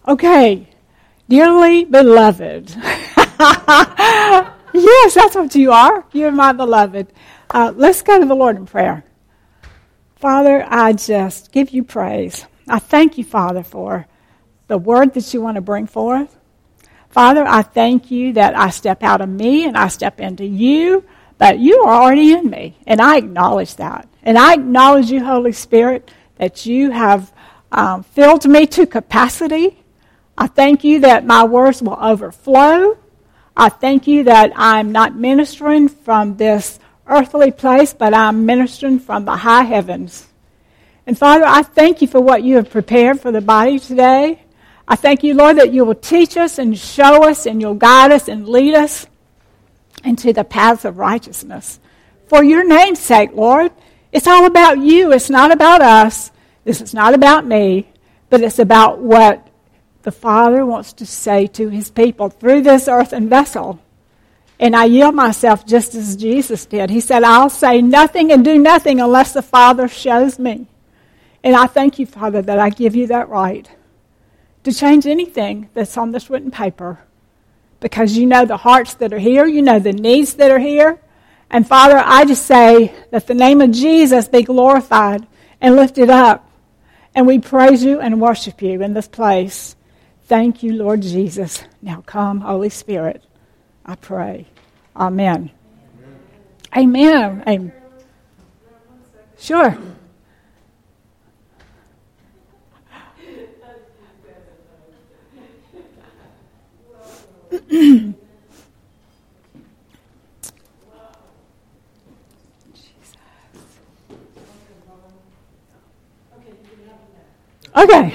Okay, dearly beloved. Yes, that's what you are. You're my beloved. Let's go to the Lord in prayer. Father, I just give you praise. I thank you, Father, for the word that you want to bring forth. Father, I thank you that I step out of me and I step into you, but you are already in me, and I acknowledge that. And I acknowledge you, Holy Spirit, that you have filled me to capacity. I thank you that my words will overflow. I thank you that I'm not ministering from this earthly place, but I'm ministering from the high heavens. And Father, I thank you for what you have prepared for the body today. I thank you, Lord, that you will teach us and show us and you'll guide us and lead us into the paths of righteousness. For your name's sake, Lord, it's all about you. It's not about us. This is not about me, but it's about what the Father wants to say to his people through this earthen vessel. And I yield myself just as Jesus did. He said, I'll say nothing and do nothing unless the Father shows me. And I thank you, Father, that I give you that right to change anything that's on this written paper, because you know the hearts that are here, you know the needs that are here. And Father, I just say that the name of Jesus be glorified and lifted up. And we praise you and worship you in this place. Thank you, Lord Jesus. Now come, Holy Spirit, I pray. Amen. Amen. Amen. Sure. Okay.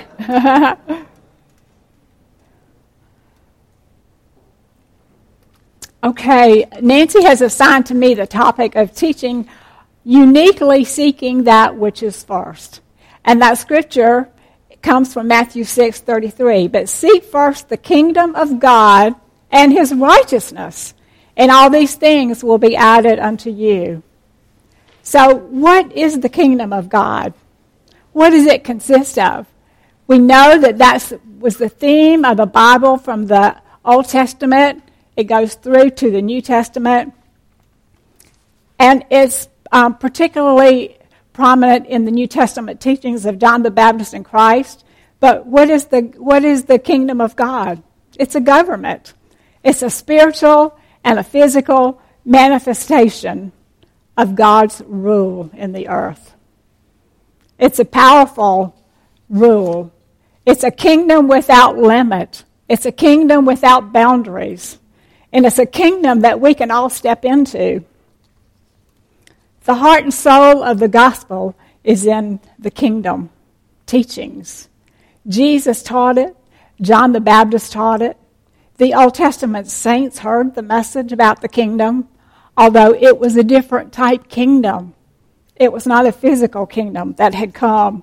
Okay, Nancy has assigned to me the topic of teaching uniquely seeking that which is first. And that scripture comes from Matthew 6:33. But seek first the kingdom of God and his righteousness, and all these things will be added unto you. So what is the kingdom of God? What does it consist of? We know that was the theme of the Bible from the Old Testament. It goes through to the New Testament. And it's particularly prominent in the New Testament teachings of John the Baptist and Christ. But what is the kingdom of God? It's a government. It's a spiritual and a physical manifestation of God's rule in the earth. It's a powerful rule. It's a kingdom without limit. It's a kingdom without boundaries. And it's a kingdom that we can all step into. The heart and soul of the gospel is in the kingdom teachings. Jesus taught it. John the Baptist taught it. The Old Testament saints heard the message about the kingdom, although it was a different type kingdom. It was not a physical kingdom that had come.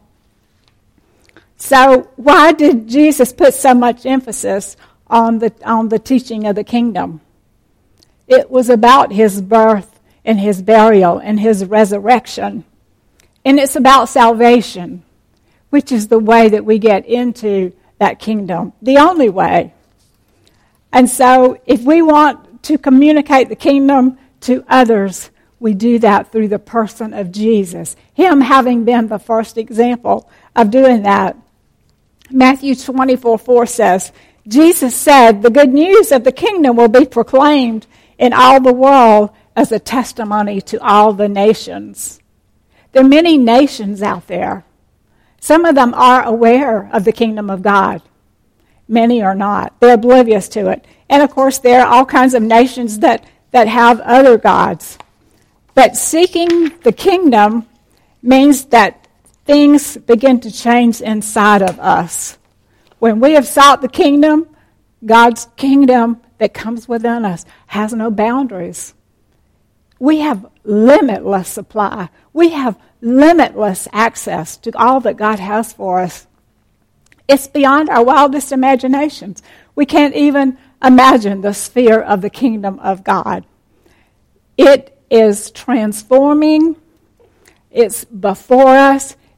So why did Jesus put so much emphasis on the teaching of the kingdom? It was about his birth and his burial and his resurrection. And it's about salvation, which is the way that we get into that kingdom, the only way. And so if we want to communicate the kingdom to others, we do that through the person of Jesus, him having been the first example of doing that. Matthew 24:4 says, Jesus said, the good news of the kingdom will be proclaimed in all the world as a testimony to all the nations. There are many nations out there. Some of them are aware of the kingdom of God. Many are not. They're oblivious to it. And of course, there are all kinds of nations that have other gods. But seeking the kingdom means that things begin to change inside of us. When we have sought the kingdom, God's kingdom that comes within us has no boundaries. We have limitless supply. We have limitless access to all that God has for us. It's beyond our wildest imaginations. We can't even imagine the sphere of the kingdom of God. It is transforming. It's before us.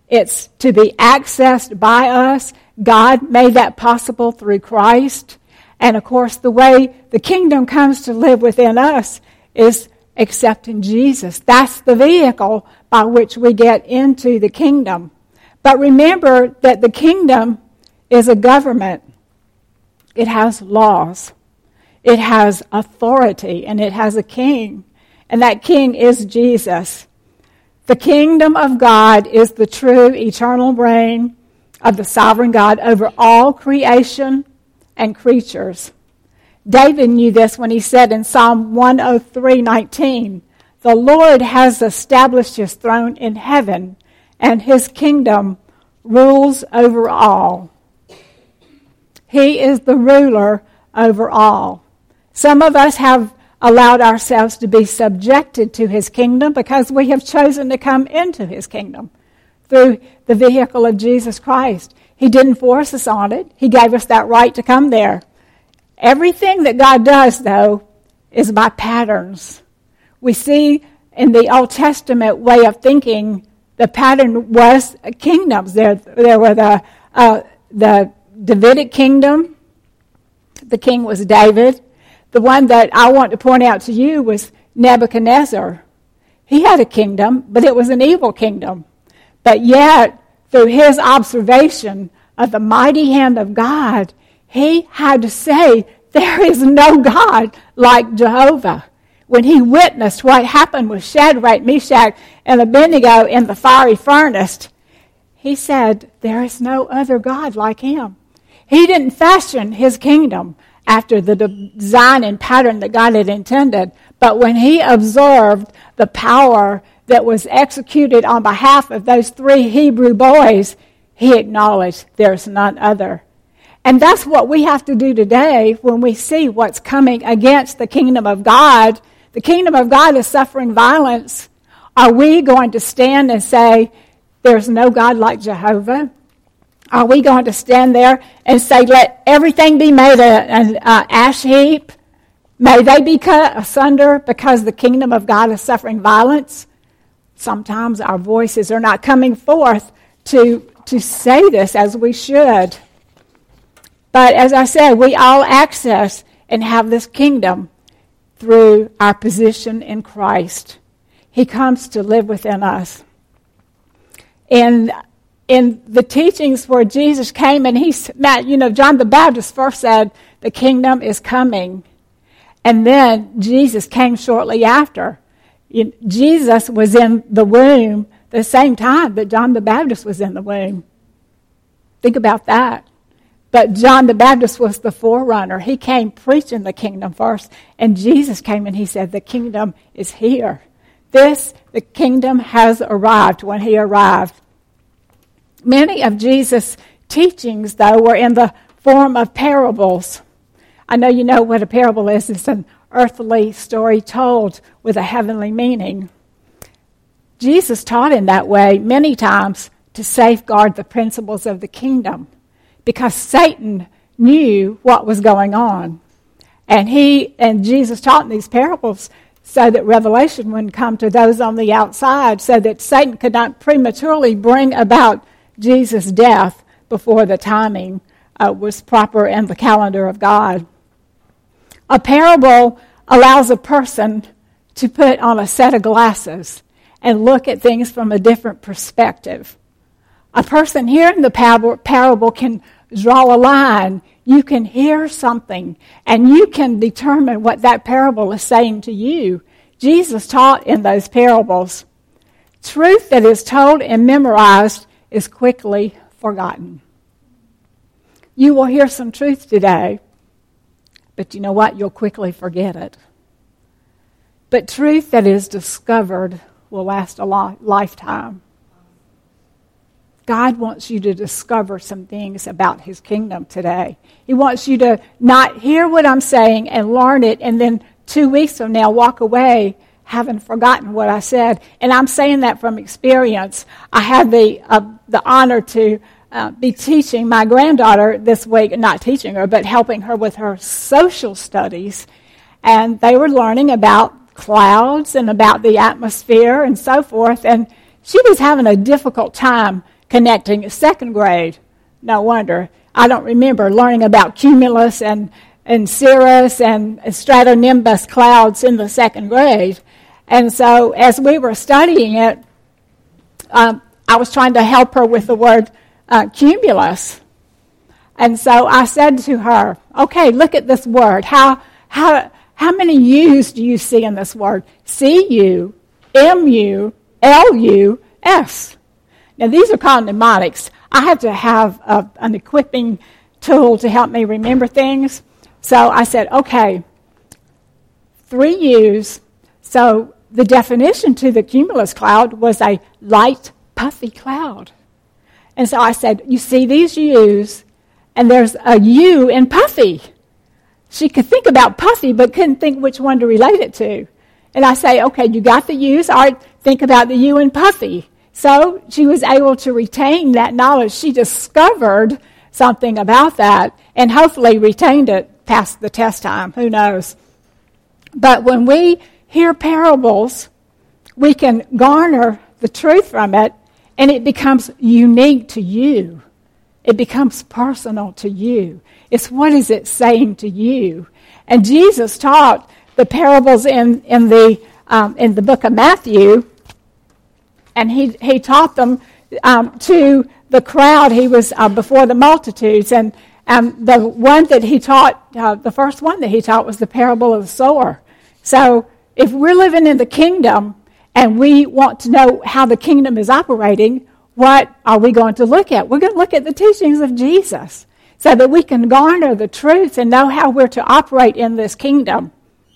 It's to be accessed by us. God made that possible through Christ. And of course, the way the kingdom comes to live within us is accepting Jesus. That's the vehicle by which we get into the kingdom. But remember that the kingdom is a government. It has laws. It has authority, and it has a king. And that king is Jesus. The kingdom of God is the true eternal reign of the sovereign God over all creation and creatures. David knew this when he said in Psalm 103:19, "The Lord has established his throne in heaven, and his kingdom rules over all." He is the ruler over all. Some of us have allowed ourselves to be subjected to his kingdom because we have chosen to come into his kingdom through the vehicle of Jesus Christ. He didn't force us on it. He gave us that right to come there. Everything that God does, though, is by patterns. We see in the Old Testament way of thinking, the pattern was kingdoms. There were the Davidic kingdom. The king was David. The one that I want to point out to you was Nebuchadnezzar. He had a kingdom, but it was an evil kingdom. But yet, through his observation of the mighty hand of God, he had to say, there is no God like Jehovah. When he witnessed what happened with Shadrach, Meshach, and Abednego in the fiery furnace, he said, there is no other God like him. He didn't fashion his kingdom after the design and pattern that God had intended, but when he observed the power that was executed on behalf of those 3 Hebrew boys, he acknowledged there's none other. And that's what we have to do today when we see what's coming against the kingdom of God. The kingdom of God is suffering violence. Are we going to stand and say, there's no God like Jehovah? Are we going to stand there and say, let everything be made an ash heap? May they be cut asunder because the kingdom of God is suffering violence? Sometimes our voices are not coming forth to say this as we should. But as I said, we all access and have this kingdom through our position in Christ. He comes to live within us. In the teachings where Jesus came and John the Baptist first said, the kingdom is coming. And then Jesus came shortly after. Jesus was in the womb the same time that John the Baptist was in the womb. Think about that. But John the Baptist was the forerunner. He came preaching the kingdom first. And Jesus came and he said, the kingdom is here. The kingdom has arrived when he arrived. Many of Jesus' teachings, though, were in the form of parables. I know you know what a parable is. It's an earthly story told with a heavenly meaning. Jesus taught in that way many times to safeguard the principles of the kingdom because Satan knew what was going on. And Jesus taught in these parables so that revelation wouldn't come to those on the outside, so that Satan could not prematurely bring about Jesus' death before the timing was proper in the calendar of God. A parable allows a person to put on a set of glasses and look at things from a different perspective. A person hearing the parable can draw a line. You can hear something, and you can determine what that parable is saying to you. Jesus taught in those parables. Truth that is told and memorized is quickly forgotten. You will hear some truth today, but you know what? You'll quickly forget it. But truth that is discovered will last a lifetime. God wants you to discover some things about his kingdom today. He wants you to not hear what I'm saying and learn it, and then 2 weeks from now walk away having forgotten what I said. And I'm saying that from experience. I had the honor to be teaching my granddaughter this week, not teaching her, but helping her with her social studies. And they were learning about clouds and about the atmosphere and so forth. And she was having a difficult time connecting. It's second grade. No wonder. I don't remember learning about cumulus and cirrus and stratonimbus clouds in the second grade. And so as we were studying it, I was trying to help her with the word cumulus. And so I said to her, okay, look at this word. How many U's do you see in this word? C-U, M-U, L-U-S. Now, these are called mnemonics. I have to have an equipping tool to help me remember things. So I said, okay, 3 U's. So the definition to the cumulus cloud was a light, puffy cloud. And so I said, you see these U's, and there's a U in puffy. She could think about puffy, but couldn't think which one to relate it to. And I say, okay, you got the U's. All right, think about the U in puffy. So she was able to retain that knowledge. She discovered something about that and hopefully retained it past the test time. Who knows? But when we hear parables, we can garner the truth from it, and it becomes unique to you. It becomes personal to you. It's what is it saying to you? And Jesus taught the parables in the book of Matthew, and he taught them to the crowd. He was before the multitudes, and the one that he taught, the first one that he taught was the parable of the sower. So if we're living in the kingdom and we want to know how the kingdom is operating, what are we going to look at? We're going to look at the teachings of Jesus so that we can garner the truth and know how we're to operate in this kingdom.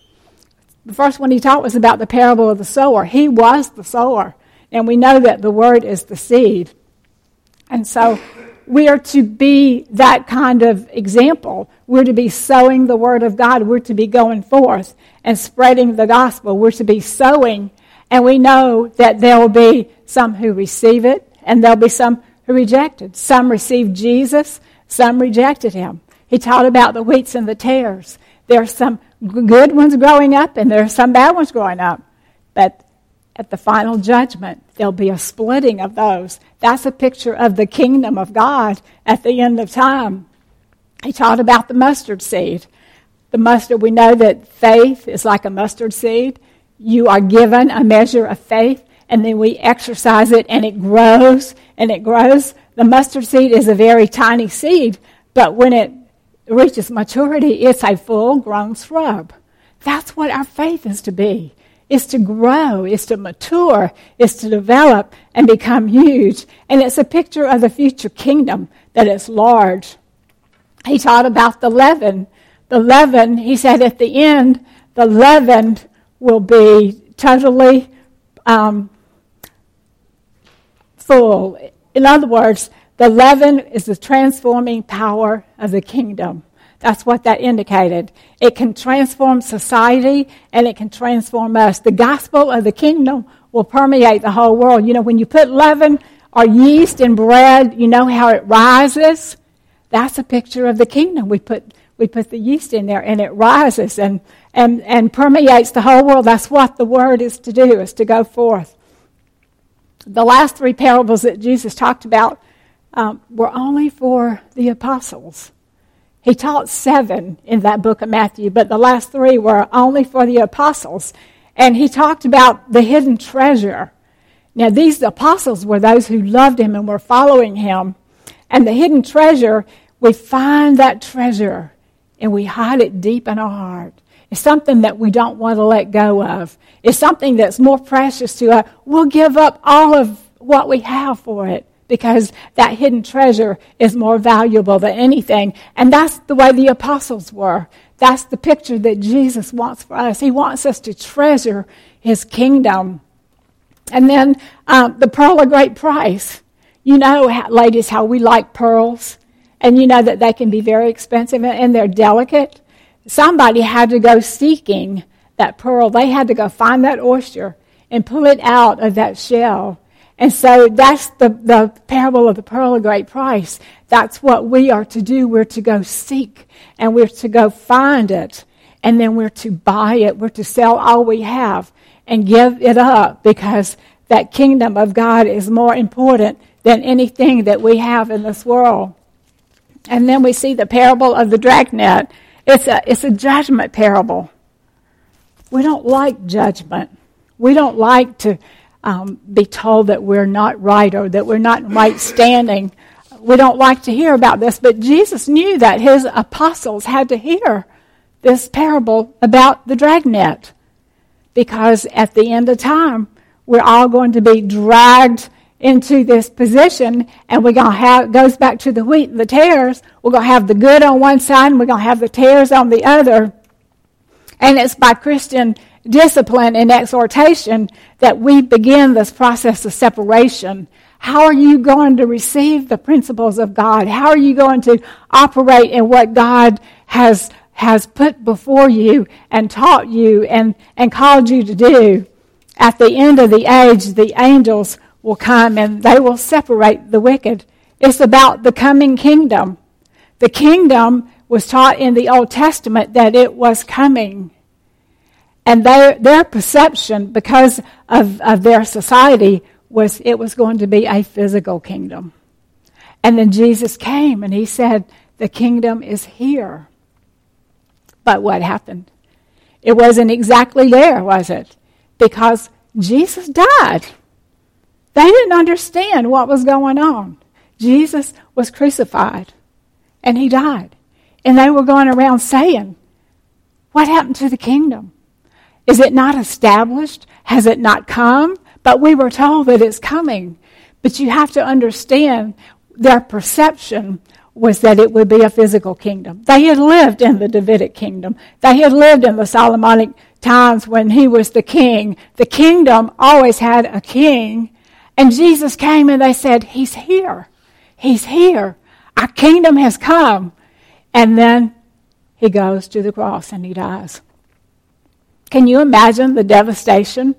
The first one he taught was about the parable of the sower. He was the sower, and we know that the word is the seed. And so we are to be that kind of example. We're to be sowing the word of God. We're to be going forth and spreading the gospel. We're to be sowing, and we know that there will be some who receive it, and there'll be some who reject it. Some received Jesus, some rejected him. He taught about the wheats and the tares. There are some good ones growing up, and there are some bad ones growing up. But at the final judgment, there'll be a splitting of those. That's a picture of the kingdom of God at the end of time. He taught about the mustard seed. The mustard, we know that faith is like a mustard seed. You are given a measure of faith, and then we exercise it, and it grows, and it grows. The mustard seed is a very tiny seed, but when it reaches maturity, it's a full-grown shrub. That's what our faith is to be. It's to grow, it's to mature, it's to develop and become huge. And it's a picture of the future kingdom that is large. He taught about the leaven. The leaven, he said at the end, the leaven will be totally full. In other words, the leaven is the transforming power of the kingdom. That's what that indicated. It can transform society, and it can transform us. The gospel of the kingdom will permeate the whole world. You know, when you put leaven or yeast in bread, you know how it rises? That's a picture of the kingdom. We put the yeast in there, and it rises and permeates the whole world. That's what the word is to do, is to go forth. The last 3 parables that Jesus talked about were only for the apostles. He taught 7 in that book of Matthew, but the last 3 were only for the apostles. And he talked about the hidden treasure. Now, these apostles were those who loved him and were following him. And the hidden treasure, we find that treasure and we hide it deep in our heart. It's something that we don't want to let go of. It's something that's more precious to us. We'll give up all of what we have for it, because that hidden treasure is more valuable than anything. And that's the way the apostles were. That's the picture that Jesus wants for us. He wants us to treasure his kingdom. And then the pearl of great price. You know, ladies, how we like pearls. And you know that they can be very expensive and they're delicate. Somebody had to go seeking that pearl. They had to go find that oyster and pull it out of that shell. And so that's the parable of the pearl of great price. That's what we are to do. We're to go seek, and we're to go find it, and then we're to buy it. We're to sell all we have and give it up, because that kingdom of God is more important than anything that we have in this world. And then we see the parable of the dragnet. It's a judgment parable. We don't like judgment. We don't like to be told that we're not right or that we're not in right standing. We don't like to hear about this, but Jesus knew that his apostles had to hear this parable about the dragnet, because at the end of time, we're all going to be dragged into this position, and we're going to have, it goes back to the wheat and the tares. We're going to have the good on one side, and we're going to have the tares on the other. And it's by Christian discipline and exhortation that we begin this process of separation. How are you going to receive the principles of God? How are you going to operate in what God has put before you and taught you and called you to do? At the end of the age, the angels will come and they will separate the wicked. It's about the coming kingdom. The kingdom was taught in the Old Testament that it was coming. And their perception, because of their society, was it was going to be a physical kingdom. And then Jesus came and he said, the kingdom is here. But what happened? It wasn't exactly there, was it? Because Jesus died. They didn't understand what was going on. Jesus was crucified and he died. And they were going around saying, what happened to the kingdom? Is it not established? Has it not come? But we were told that it's coming. But you have to understand their perception was that it would be a physical kingdom. They had lived in the Davidic kingdom. They had lived in the Solomonic times when he was the king. The kingdom always had a king. And Jesus came and they said, he's here. He's here. Our kingdom has come. And then he goes to the cross and he dies. Can you imagine the devastation?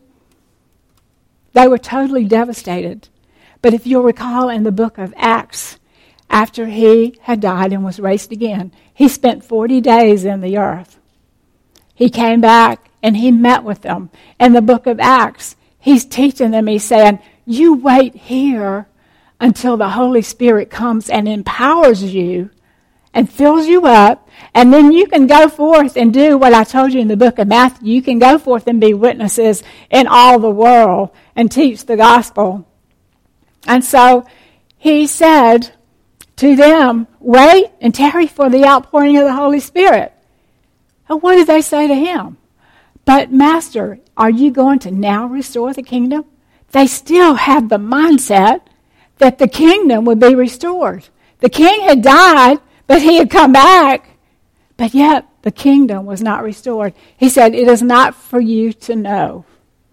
They were totally devastated. But if you'll recall in the book of Acts, after he had died and was raised again, he spent 40 days in the earth. He came back and he met with them. In the book of Acts, he's teaching them, he's saying, you wait here until the Holy Spirit comes and empowers you and fills you up, and then you can go forth and do what I told you in the book of Matthew. You can go forth and be witnesses in all the world and teach the gospel. And so he said to them, wait and tarry for the outpouring of the Holy Spirit. And what did they say to him? But Master, are you going to now restore the kingdom? They still had the mindset that the kingdom would be restored. The king had died, but he had come back, but yet the kingdom was not restored. He said, it is not for you to know.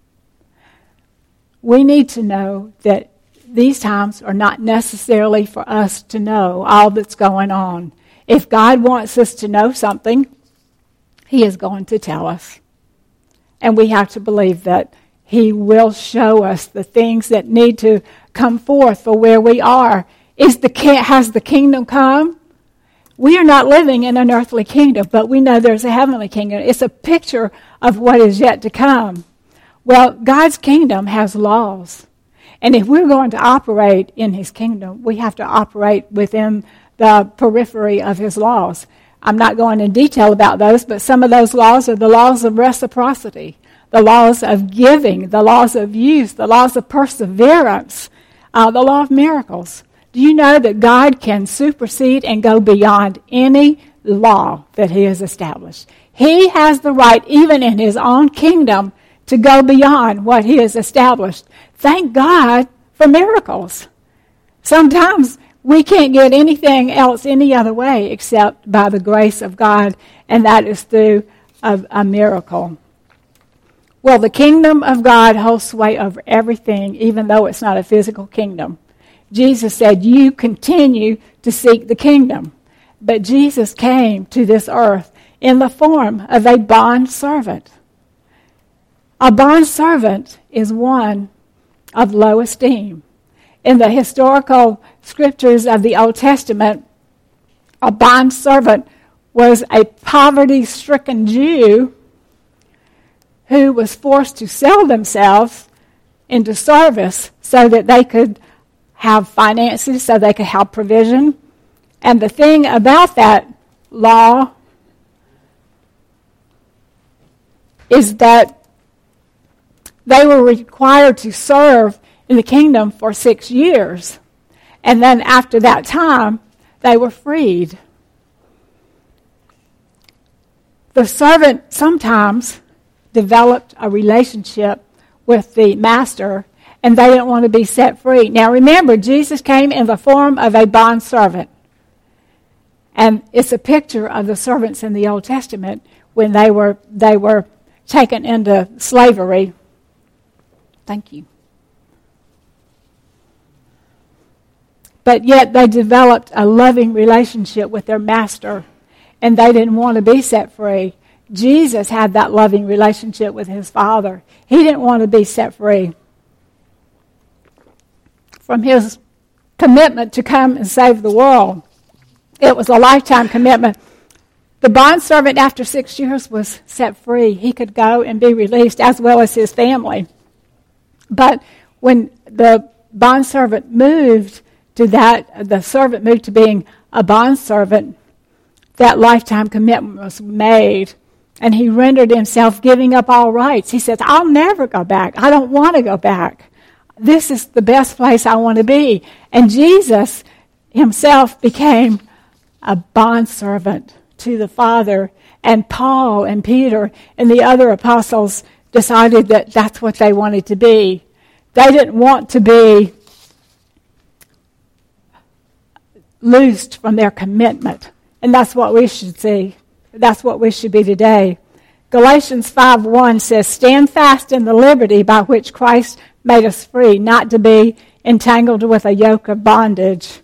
We need to know that these times are not necessarily for us to know all that's going on. If God wants us to know something, he is going to tell us. And we have to believe that he will show us the things that need to come forth for where we are. Has the kingdom come? We are not living in an earthly kingdom, but we know there's a heavenly kingdom. It's a picture of what is yet to come. Well, God's kingdom has laws. And if we're going to operate in his kingdom, we have to operate within the periphery of his laws. I'm not going in detail about those, but some of those laws are the laws of reciprocity, the laws of giving, the laws of use, the laws of perseverance, the law of miracles. Do you know that God can supersede and go beyond any law that he has established? He has the right, even in his own kingdom, to go beyond what he has established. Thank God for miracles. Sometimes we can't get anything else any other way except by the grace of God, and that is through a miracle. Well, the kingdom of God holds sway over everything, even though it's not a physical kingdom. Jesus said, you continue to seek the kingdom. But Jesus came to this earth in the form of a bond servant. A bond servant is one of low esteem. In the historical scriptures of the Old Testament, a bond servant was a poverty-stricken Jew who was forced to sell themselves into service so that they could have finances so they could have provision. And the thing about that law is that they were required to serve in the kingdom for 6 years. And then after that time, they were freed. The servant sometimes developed a relationship with the master, and they didn't want to be set free. Now remember, Jesus came in the form of a bondservant. And it's a picture of the servants in the Old Testament when they were taken into slavery. Thank you. But yet they developed a loving relationship with their master, and they didn't want to be set free. Jesus had that loving relationship with his Father. He didn't want to be set free from his commitment to come and save the world. It was a lifetime commitment. The bondservant, after 6 years, was set free. He could go and be released, as well as his family. But when the bondservant moved to that, the servant moved to being a bondservant, that lifetime commitment was made. And he rendered himself, giving up all rights. He says, I'll never go back. I don't want to go back. This is the best place I want to be. And Jesus himself became a bondservant to the Father. And Paul and Peter and the other apostles decided that that's what they wanted to be. They didn't want to be loosed from their commitment. And that's what we should see. That's what we should be today. Galatians 5:1 says, stand fast in the liberty by which Christ made us free, not to be entangled with a yoke of bondage.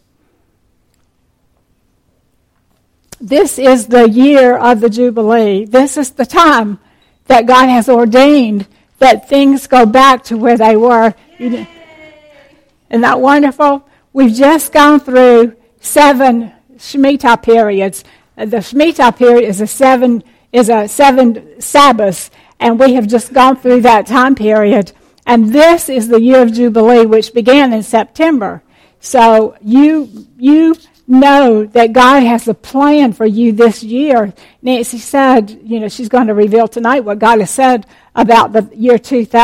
This is the year of the Jubilee. This is the time that God has ordained that things go back to where they were. Isn't that wonderful? We've just gone through 7 Shemitah periods. The Shemitah period is a seven Sabbaths, and we have just gone through that time period. And this is the year of Jubilee, which began in September. So you know that God has a plan for you this year. Nancy said, she's going to reveal tonight what God has said about the year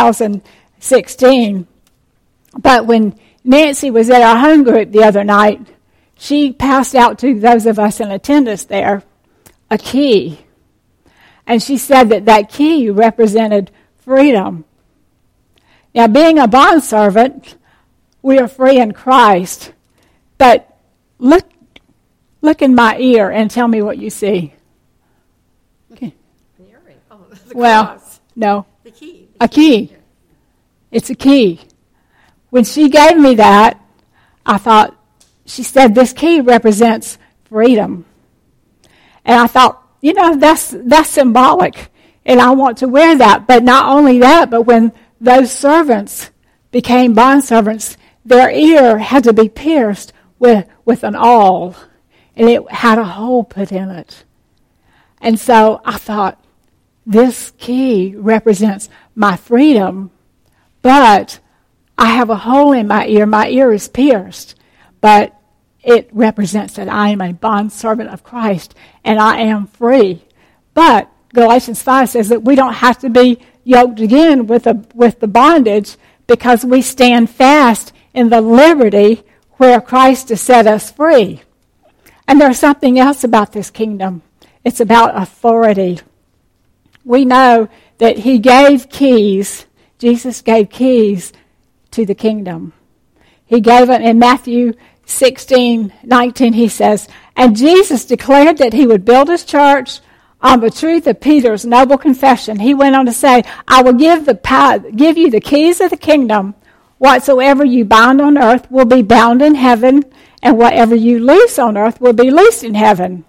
2016. But when Nancy was at our home group the other night, she passed out to those of us in attendance there a key. And she said that key represented freedom. Now, being a bondservant, we are free in Christ. But look in my ear and tell me what you see. Okay. An earring. Oh, the cross. No. The key. A key. It's a key. When she gave me that, I thought, she said this key represents freedom. And I thought, that's symbolic. And I want to wear that. But not only that, but when those servants became bondservants, their ear had to be pierced with an awl. And it had a hole put in it. And so I thought, this key represents my freedom, but I have a hole in my ear. My ear is pierced. But it represents that I am a bondservant of Christ, and I am free. But Galatians 5 says that we don't have to be yoked again with the bondage, because we stand fast in the liberty where Christ has set us free. And there's something else about this kingdom. It's about authority. We know that he gave keys. Jesus gave keys to the kingdom. He gave it in Matthew 16:19. He says, and Jesus declared that he would build his church on the truth of Peter's noble confession. He went on to say, I will give you the keys of the kingdom. Whatsoever you bind on earth will be bound in heaven, and whatever you loose on earth will be loosed in heaven.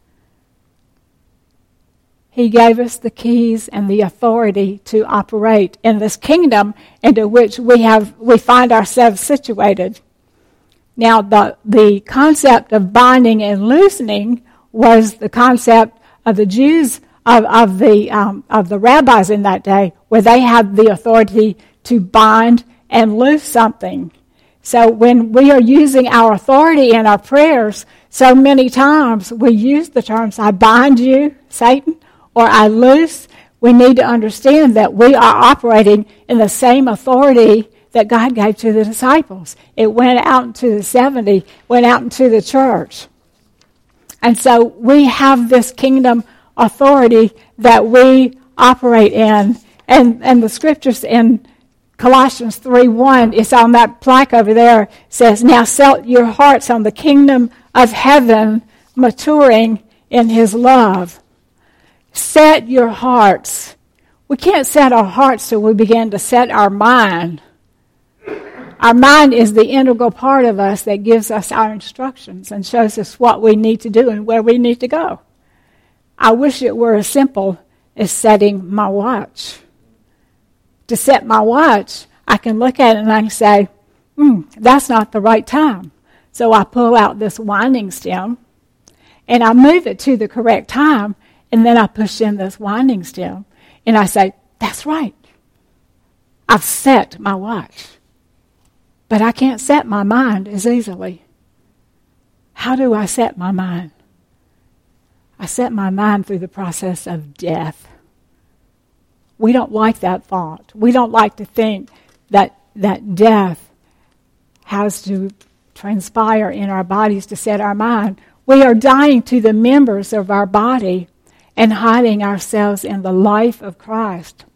He gave us the keys and the authority to operate in this kingdom into which we find ourselves situated. Now, the concept of binding and loosening was the concept of the Jews, of the rabbis in that day, where they had the authority to bind and loose something. So when we are using our authority in our prayers, so many times we use the terms, I bind you, Satan, or I loose. We need to understand that we are operating in the same authority that God gave to the disciples. It went out into the 70, went out into the church. And so we have this kingdom authority that we operate in. And the scriptures in Colossians 3:1, it's on that plaque over there, says, now set your hearts on the kingdom of heaven, maturing in his love. Set your hearts. We can't set our hearts till we begin to set our mind. Our mind is the integral part of us that gives us our instructions and shows us what we need to do and where we need to go. I wish it were as simple as setting my watch. To set my watch, I can look at it and I can say, that's not the right time. So I pull out this winding stem and I move it to the correct time, and then I push in this winding stem and I say, that's right. I've set my watch. But I can't set my mind as easily. How do I set my mind? I set my mind through the process of death. We don't like that thought. We don't like to think that death has to transpire in our bodies to set our mind. We are dying to the members of our body and hiding ourselves in the life of Christ.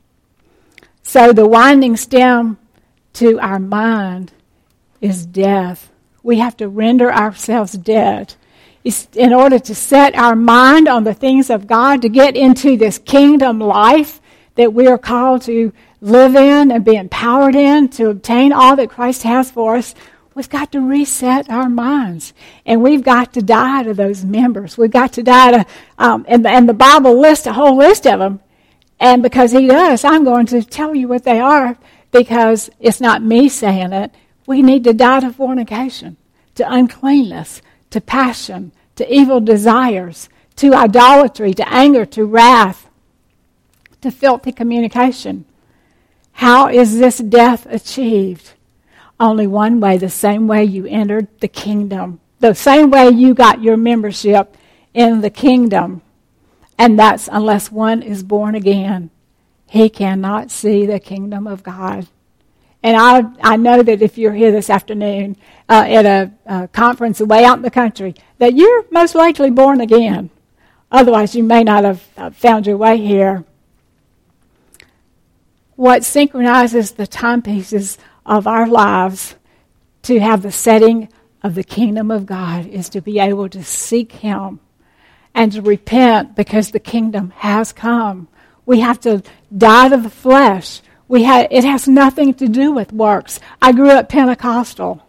So the winding stem to our mind is death. We have to render ourselves dead. It's in order to set our mind on the things of God, to get into this kingdom life that we are called to live in and be empowered in, to obtain all that Christ has for us, we've got to reset our minds. And we've got to die to those members. We've got to die to, and the Bible lists a whole list of them. And because he does, I'm going to tell you what they are, because it's not me saying it. We need to die to fornication, to uncleanness, to passion, to evil desires, to idolatry, to anger, to wrath, to filthy communication. How is this death achieved? Only one way, the same way you entered the kingdom, the same way you got your membership in the kingdom. And that's unless one is born again. He cannot see the kingdom of God. And I know that if you're here this afternoon at a conference way out in the country, that you're most likely born again. Otherwise, you may not have found your way here. What synchronizes the timepieces of our lives to have the setting of the kingdom of God is to be able to seek him and to repent, because the kingdom has come. We have to die to the flesh. It has nothing to do with works. I grew up Pentecostal.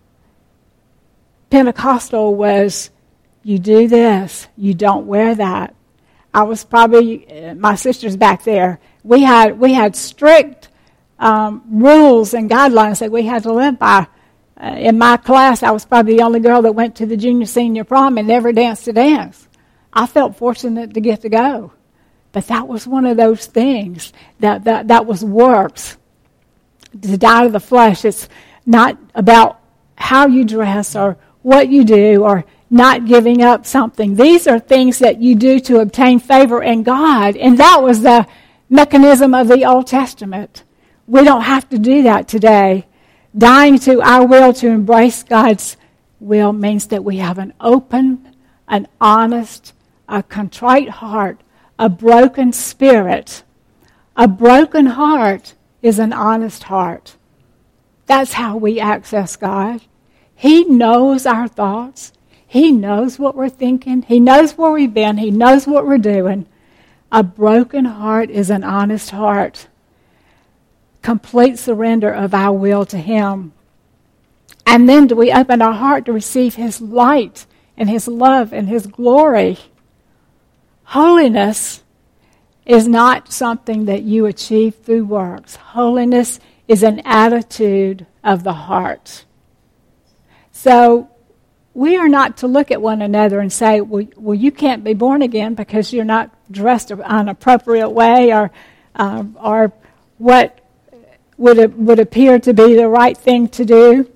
Pentecostal was, you do this, you don't wear that. I was probably, my sister's back there. We had strict rules and guidelines that we had to live by. In my class, I was probably the only girl that went to the junior senior prom and never danced a dance. I felt fortunate to get to go. But that was one of those things that was works. To die to the flesh, it's not about how you dress or what you do or not giving up something. These are things that you do to obtain favor in God. And that was the mechanism of the Old Testament. We don't have to do that today. Dying to our will to embrace God's will means that we have an open, an honest, a contrite heart, a broken spirit. A broken heart is an honest heart. That's how we access God. He knows our thoughts. He knows what we're thinking. He knows where we've been. He knows what we're doing. A broken heart is an honest heart. Complete surrender of our will to him. And then do we open our heart to receive his light and his love and his glory. Holiness is not something that you achieve through works. Holiness is an attitude of the heart. So we are not to look at one another and say, well, you can't be born again because you're not dressed an appropriate way or would appear to be the right thing to do.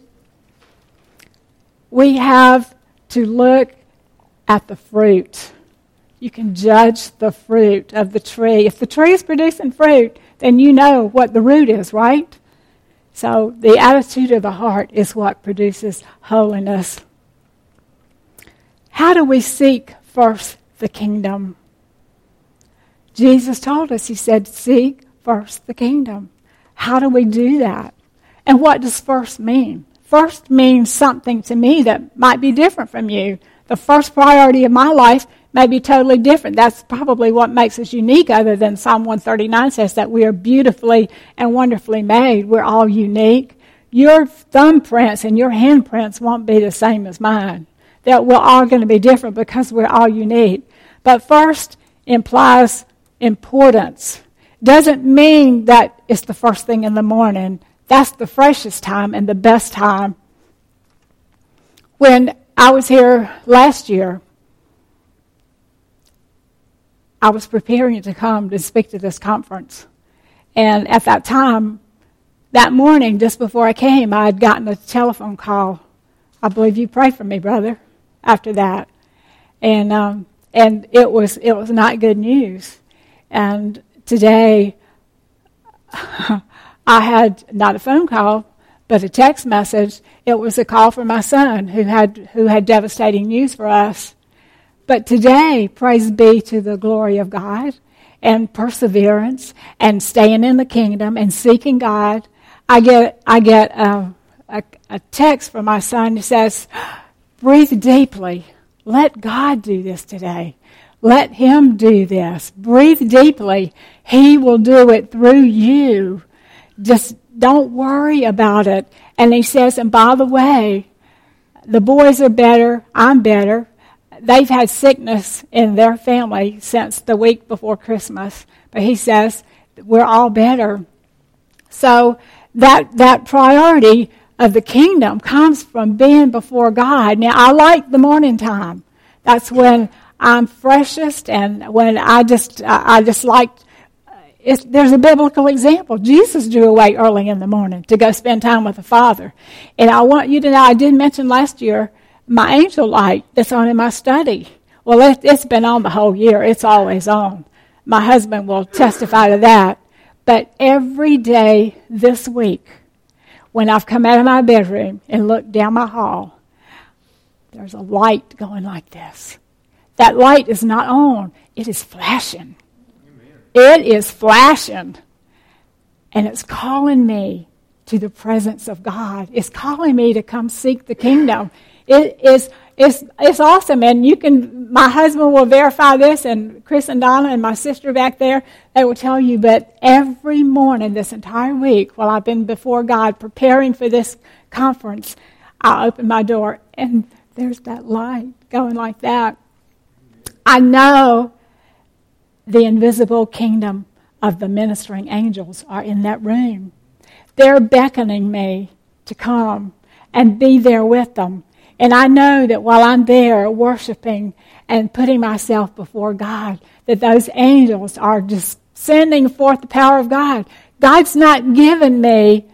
We have to look at the fruit. You can judge the fruit of the tree. If the tree is producing fruit, then you know what the root is, right? So the attitude of the heart is what produces holiness. How do we seek first the kingdom? Jesus told us, he said, seek first the kingdom. How do we do that? And what does first mean? First means something to me that might be different from you. The first priority of my life may be totally different. That's probably what makes us unique, other than Psalm 139 says that we are beautifully and wonderfully made. We're all unique. Your thumbprints and your handprints won't be the same as mine. That we're all going to be different because we're all unique. But first implies importance. Doesn't mean that it's the first thing in the morning. That's the freshest time and the best time. When I was here last year, I was preparing to come to speak to this conference. And at that time, that morning, just before I came, I had gotten a telephone call. I believe you prayed for me, brother, after that. And it was not good news. And today, I had not a phone call, but a text message. It was a call from my son who had devastating news for us. But today, praise be to the glory of God and perseverance and staying in the kingdom and seeking God. I get a text from my son that says, breathe deeply. Let God do this today. Let him do this. Breathe deeply. He will do it through you. Just don't worry about it. And he says, and by the way, the boys are better. I'm better. They've had sickness in their family since the week before Christmas. But he says, we're all better. So that priority of the kingdom comes from being before God. Now, I like the morning time. That's when I'm freshest, and when I just like, there's a biblical example. Jesus drew away early in the morning to go spend time with the Father. And I want you to know, I did mention last year, my angel light that's on in my study. Well, it's been on the whole year. It's always on. My husband will testify to that. But every day this week, when I've come out of my bedroom and looked down my hall, there's a light going like this. That light is not on. It is flashing. Amen. It is flashing. And it's calling me to the presence of God. It's calling me to come seek the kingdom. It's awesome. And my husband will verify this, and Chris and Donna and my sister back there, they will tell you, but every morning this entire week while I've been before God preparing for this conference, I open my door and there's that light going like that. I know the invisible kingdom of the ministering angels are in that room. They're beckoning me to come and be there with them. And I know that while I'm there worshiping and putting myself before God, that those angels are just sending forth the power of God. God's not given me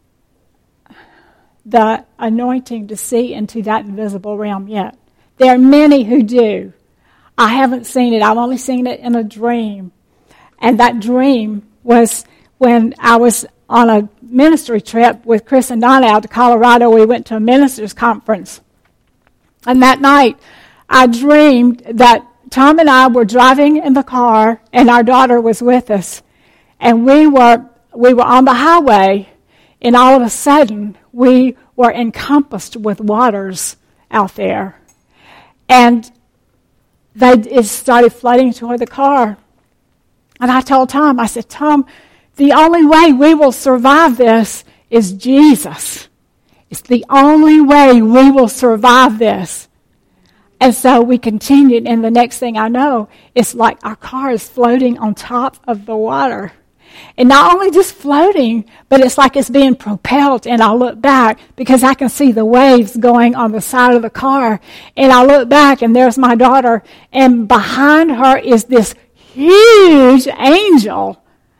the anointing to see into that invisible realm yet. There are many who do. I haven't seen it. I've only seen it in a dream. And that dream was when I was on a ministry trip with Chris and Donna out to Colorado. We went to a ministers' conference. And that night, I dreamed that Tom and I were driving in the car, and our daughter was with us. And we were on the highway, and all of a sudden, we were encompassed with waters out there. And it started flooding toward the car. And I told Tom, I said, Tom, the only way we will survive this is Jesus. It's the only way we will survive this. And so we continued, and the next thing I know, it's like our car is floating on top of the water. And not only just floating, but it's like it's being propelled. And I look back because I can see the waves going on the side of the car. And I look back, and there's my daughter. And behind her is this huge angel.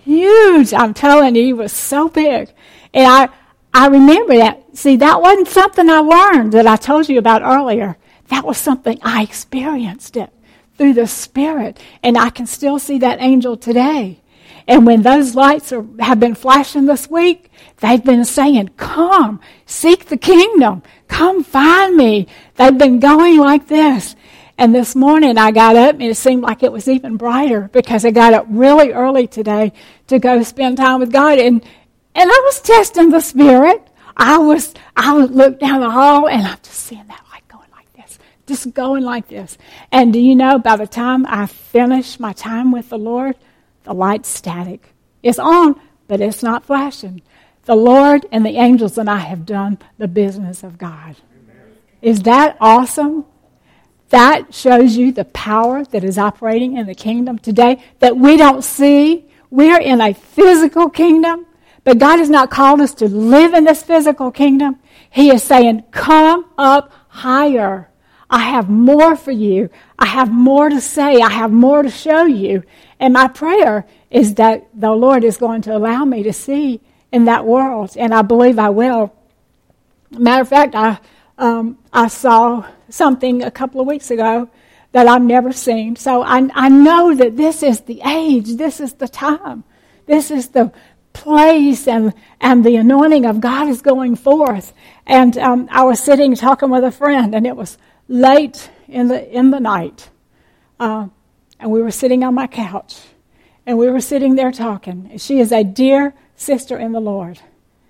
huge. I'm telling you, he was so big. And I remember that. See, that wasn't something I learned that I told you about earlier. That was something I experienced it through the Spirit. And I can still see that angel today. And when those lights have been flashing this week, they've been saying, come, seek the kingdom. Come find me. They've been going like this. And this morning I got up and it seemed like it was even brighter because I got up really early today to go spend time with God. And I was testing the Spirit. I would look down the hall and I'm just seeing that light going like this, just going like this. And do you know, by the time I finished my time with the Lord, the light's static. It's on, but it's not flashing. The Lord and the angels and I have done the business of God. Amen. Is that awesome? That shows you the power that is operating in the kingdom today that we don't see. We're in a physical kingdom, but God has not called us to live in this physical kingdom. He is saying, come up higher. I have more for you. I have more to say. I have more to show you. And my prayer is that the Lord is going to allow me to see in that world, and I believe I will. Matter of fact, I saw something a couple of weeks ago that I've never seen. So I know that this is the age. This is the time. This is the place, and the anointing of God is going forth. And I was sitting talking with a friend, and it was late in the night. And we were sitting on my couch, and we were sitting there talking. She is a dear sister in the Lord.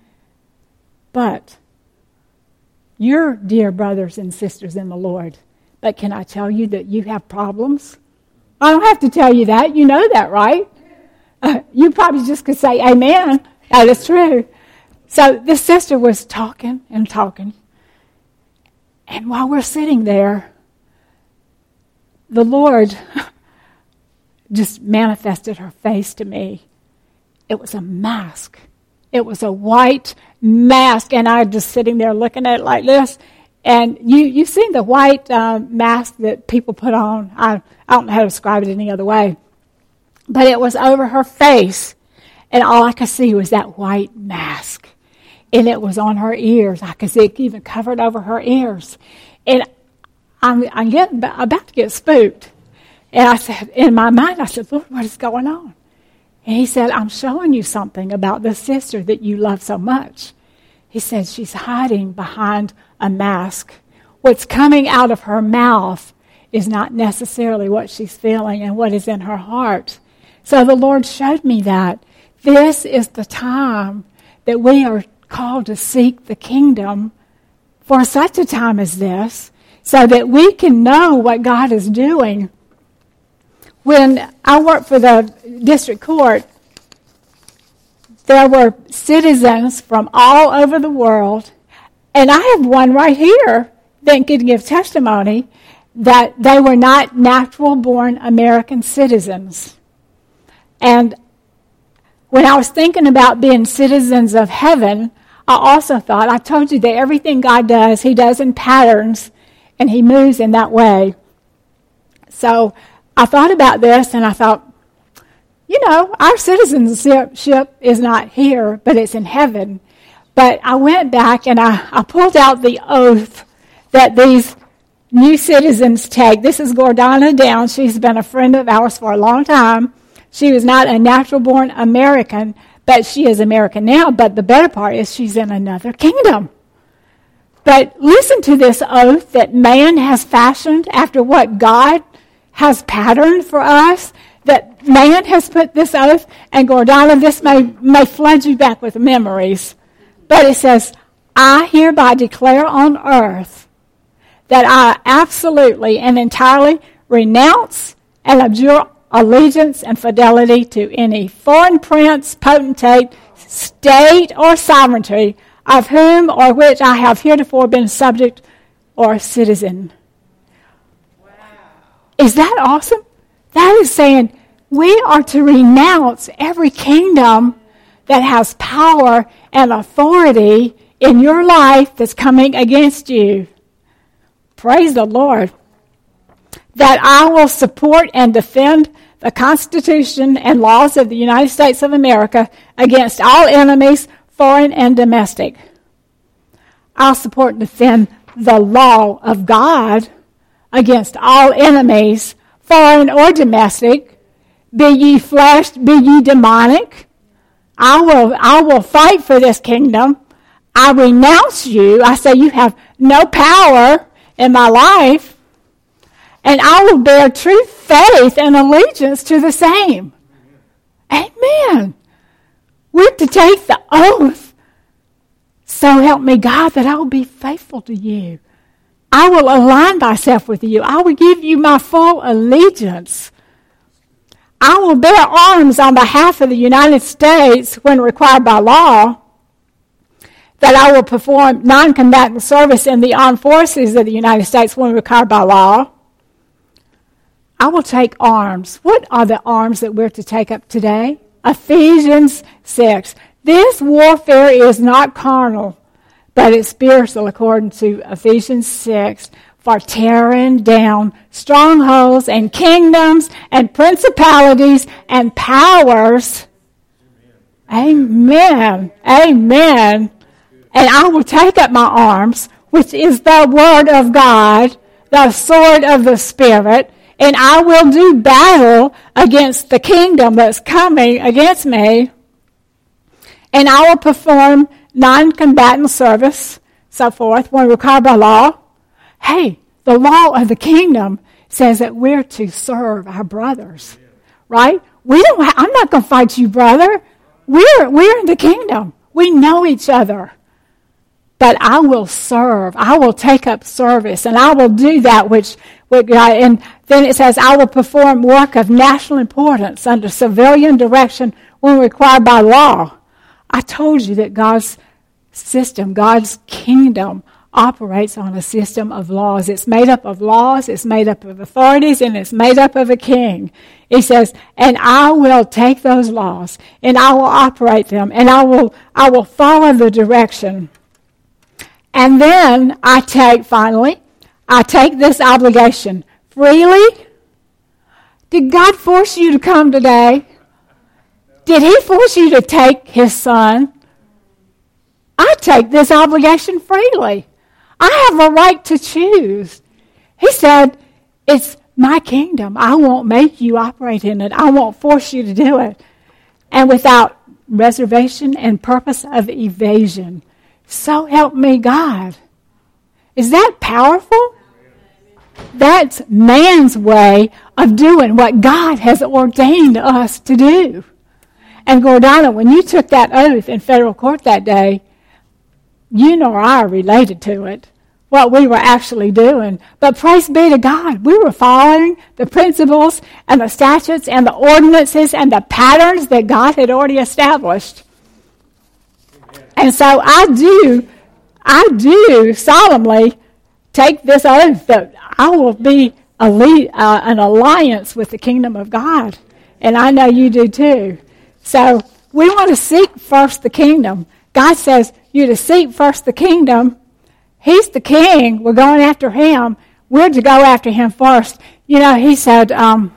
But you're dear brothers and sisters in the Lord. But can I tell you that you have problems? I don't have to tell you that. You know that, right? You probably just could say amen. That is true. So this sister was talking and talking. And while we're sitting there, the Lord just manifested her face to me. It was a mask. It was a white mask, and I was just sitting there looking at it like this. And you've seen the white mask that people put on. I don't know how to describe it any other way. But it was over her face, and all I could see was that white mask. And it was on her ears. I could see it even covered over her ears. And I'm about to get spooked. And I said, in my mind, I said, Lord, what is going on? And he said, I'm showing you something about this sister that you love so much. He said, she's hiding behind a mask. What's coming out of her mouth is not necessarily what she's feeling and what is in her heart. So the Lord showed me that. This is the time that we are called to seek the kingdom for such a time as this, so that we can know what God is doing. When I worked for the district court, there were citizens from all over the world, and I have one right here that could give testimony that they were not natural-born American citizens. And when I was thinking about being citizens of heaven, I also thought, I told you that everything God does, He does in patterns, and He moves in that way. So I thought about this, and I thought, our citizenship is not here, but it's in heaven. But I went back, and I pulled out the oath that these new citizens take. This is Gordana Down. She's been a friend of ours for a long time. She was not a natural-born American, but she is American now. But the better part is she's in another kingdom. But listen to this oath that man has fashioned after what God has patterned for us, that man has put this oath, and Gordana, this may flood you back with memories. But it says, I hereby declare on earth that I absolutely and entirely renounce and abjure allegiance and fidelity to any foreign prince, potentate, state, or sovereignty of whom or which I have heretofore been subject or citizen. Wow. Is that awesome? That is saying we are to renounce every kingdom that has power and authority in your life that's coming against you. Praise the Lord. That I will support and defend the Constitution and laws of the United States of America against all enemies, foreign and domestic. I'll support and defend the law of God against all enemies, foreign or domestic, be ye flesh, be ye demonic. I will fight for this kingdom. I renounce you. I say you have no power in my life. And I will bear true faith and allegiance to the same. Amen. We're to take the oath. So help me God that I will be faithful to you. I will align myself with you. I will give you my full allegiance. I will bear arms on behalf of the United States when required by law, that I will perform non-combatant service in the armed forces of the United States when required by law. I will take arms. What are the arms that we're to take up today? Ephesians 6. This warfare is not carnal, but it's spiritual, according to Ephesians 6, for tearing down strongholds and kingdoms and principalities and powers. Amen. Amen. And I will take up my arms, which is the word of God, the sword of the Spirit, and I will do battle against the kingdom that's coming against me. And I will perform non-combatant service, so forth, when required by law. Hey, the law of the kingdom says that we're to serve our brothers, right? I'm not going to fight you, brother. We're in the kingdom. We know each other. But I will serve. I will take up service, and I will do that which God. And then it says, I will perform work of national importance under civilian direction when required by law. I told you that God's system, God's kingdom, operates on a system of laws. It's made up of laws, it's made up of authorities, and it's made up of a king. He says, and I will take those laws, and I will operate them, and I will follow the direction. And then I take this obligation freely. Did God force you to come today? Did he force you to take his son? I take this obligation freely. I have a right to choose. He said, it's my kingdom. I won't make you operate in it. I won't force you to do it. And without reservation and purpose of evasion. So help me God. Is that powerful? That's man's way of doing what God has ordained us to do. And Gordana, when you took that oath in federal court that day, you nor I are related to it, what we were actually doing. But praise be to God, we were following the principles and the statutes and the ordinances and the patterns that God had already established. And so I do solemnly take this oath that I will be an alliance with the kingdom of God. And I know you do too. So we want to seek first the kingdom. God says you're to seek first the kingdom. He's the king. We're going after him. We're to go after him first. You know, he said, God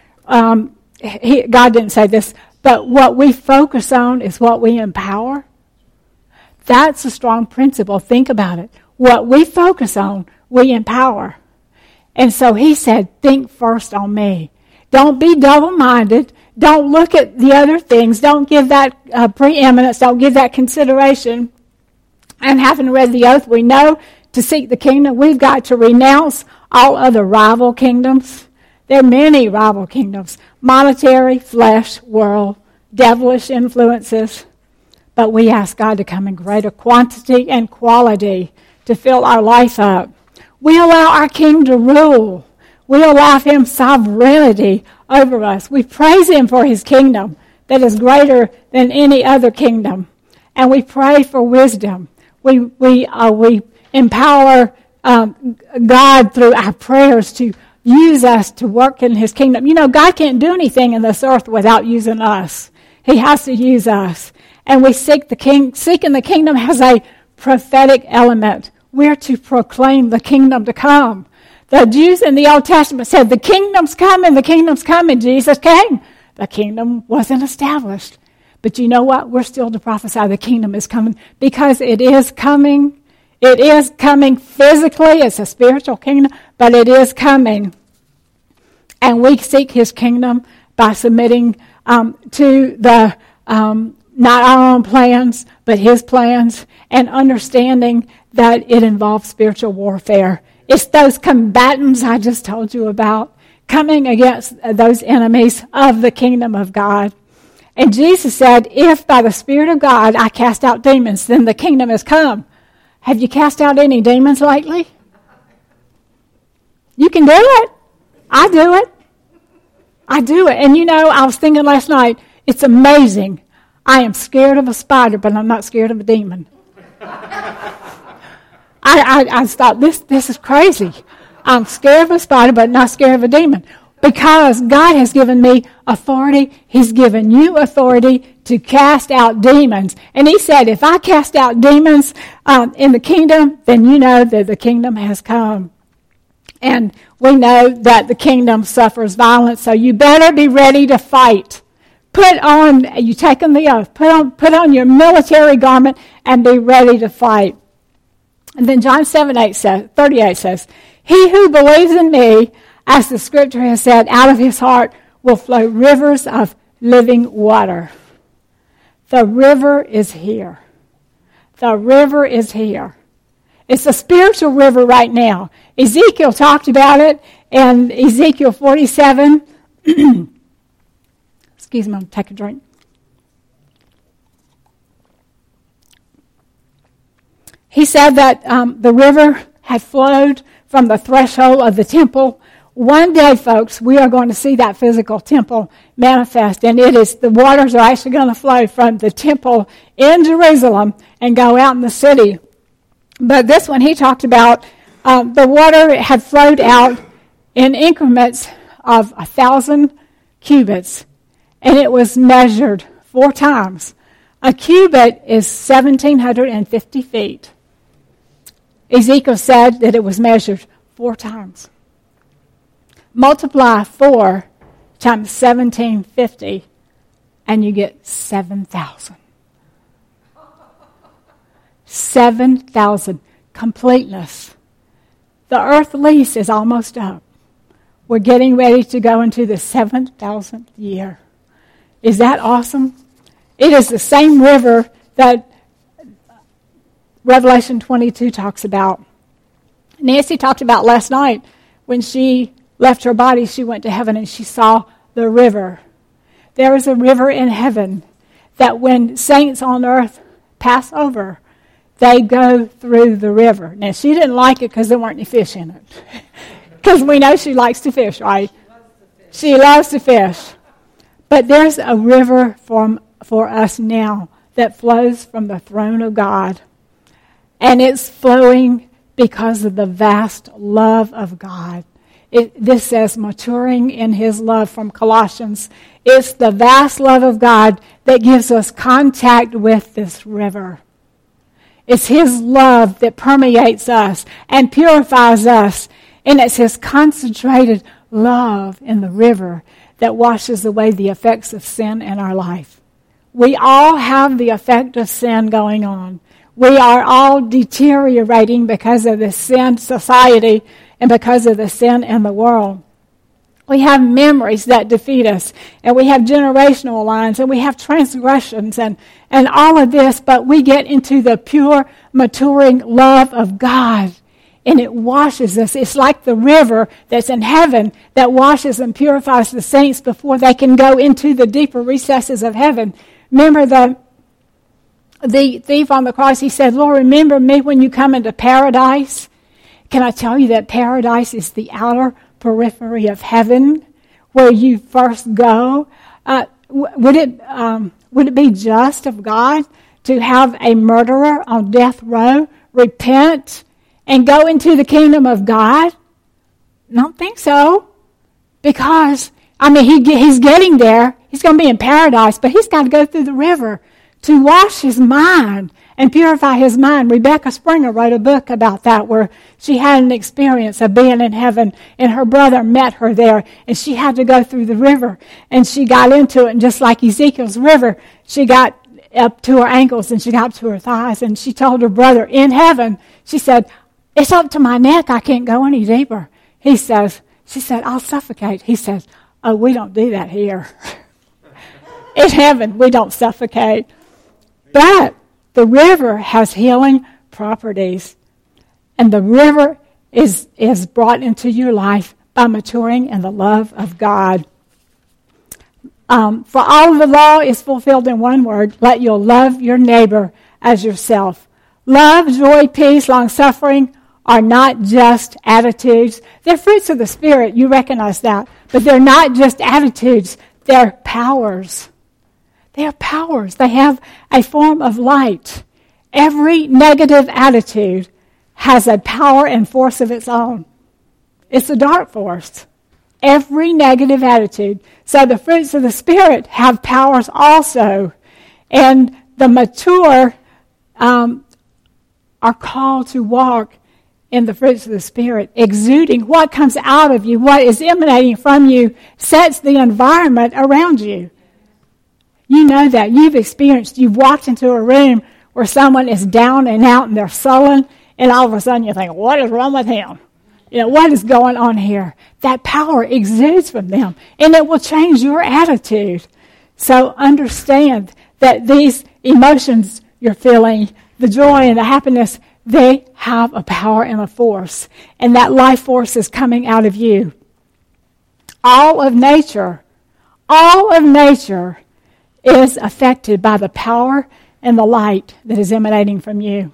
didn't say this, but what we focus on is what we empower. That's a strong principle. Think about it. What we focus on, we empower. And so he said, think first on me. Don't be double-minded. Don't look at the other things. Don't give that preeminence. Don't give that consideration. And having read the oath, we know to seek the kingdom, we've got to renounce all other rival kingdoms. There are many rival kingdoms. Monetary, flesh, world, devilish influences. But we ask God to come in greater quantity and quality to fill our life up. We allow our King to rule. We allow him sovereignty over us. We praise him for his kingdom that is greater than any other kingdom. And we pray for wisdom. We empower God through our prayers to use us to work in his kingdom. You know, God can't do anything in this earth without using us. He has to use us. And we seek the king. Seeking the kingdom has a prophetic element. We're to proclaim the kingdom to come. The Jews in the Old Testament said, the kingdom's coming, the kingdom's coming. Jesus came. The kingdom wasn't established. But you know what? We're still to prophesy the kingdom is coming because it is coming. It is coming physically. It's a spiritual kingdom, but it is coming. And we seek his kingdom by submitting to the not our own plans, but his plans, and understanding that it involves spiritual warfare. It's those combatants I just told you about, coming against those enemies of the kingdom of God. And Jesus said, if by the Spirit of God I cast out demons, then the kingdom has come. Have you cast out any demons lately? You can do it. I do it. I do it. And you know, I was thinking last night, it's amazing. I am scared of a spider, but I'm not scared of a demon. I thought, this is crazy. I'm scared of a spider, but not scared of a demon. Because God has given me authority. He's given you authority to cast out demons. And he said, if I cast out demons in the kingdom, then you know that the kingdom has come. And we know that the kingdom suffers violence, so you better be ready to fight. You taken the oath, put on your military garment and be ready to fight. And then John 38 says, he who believes in me, as the scripture has said, out of his heart will flow rivers of living water. The river is here. The river is here. It's a spiritual river right now. Ezekiel talked about it in Ezekiel 47. Excuse me, I'm going to take a drink. He said that the river had flowed from the threshold of the temple. One day, folks, we are going to see that physical temple manifest, and the waters are actually going to flow from the temple in Jerusalem and go out in the city. But this one, he talked about the water had flowed out in increments of 1,000 cubits, and it was measured 4 times. A cubit is 1,750 feet. Ezekiel said that it was measured 4 times. Multiply 4 times 1,750, and you get 7,000. 7,000. Completeness. The earth lease is almost up. We're getting ready to go into the 7,000th year. Is that awesome? It is the same river that Revelation 22 talks about. Nancy talked about last night when she left her body, she went to heaven and she saw the river. There is a river in heaven that when saints on earth pass over, they go through the river. Now, she didn't like it because there weren't any fish in it. Because we know she likes to fish, right? She loves to fish. But there's a river for us now that flows from the throne of God. And it's flowing because of the vast love of God. This says maturing in his love from Colossians. It's the vast love of God that gives us contact with this river. It's his love that permeates us and purifies us. And it's his concentrated love in the river that washes away the effects of sin in our life. We all have the effect of sin going on. We are all deteriorating because of the sin society and because of the sin in the world. We have memories that defeat us, and we have generational lines, and we have transgressions, and all of this, but we get into the pure, maturing love of God, and it washes us. It's like the river that's in heaven that washes and purifies the saints before they can go into the deeper recesses of heaven. Remember the thief on the cross, he said, Lord, remember me when you come into paradise. Can I tell you that paradise is the outer periphery of heaven where you first go? Would it be just of God to have a murderer on death row repent and go into the kingdom of God? I don't think so. Because, he's getting there. He's going to be in paradise, but he's got to go through the river to wash his mind and purify his mind. Rebecca Springer wrote a book about that where she had an experience of being in heaven, and her brother met her there, and she had to go through the river, and she got into it, and just like Ezekiel's river, she got up to her ankles and she got up to her thighs, and she told her brother in heaven, she said, "It's up to my neck, I can't go any deeper." She said, "I'll suffocate." He says, "Oh, we don't do that here." In heaven, we don't suffocate. But the river has healing properties. And the river is brought into your life by maturing in the love of God. For all of the law is fulfilled in one word: let you love your neighbor as yourself. Love, joy, peace, long-suffering are not just attitudes. They're fruits of the Spirit. You recognize that. But they're not just attitudes. They're powers. They are powers. They have a form of light. Every negative attitude has a power and force of its own. It's a dark force. Every negative attitude. So the fruits of the Spirit have powers also. And the mature are called to walk in the fruits of the Spirit, exuding what comes out of you, what is emanating from you, sets the environment around you. You know that. You've walked into a room where someone is down and out and they're sullen, and all of a sudden you think, what is wrong with him? What is going on here? That power exudes from them, and it will change your attitude. So understand that these emotions you're feeling, the joy and the happiness, they have a power and a force, and that life force is coming out of you. All of nature is affected by the power and the light that is emanating from you.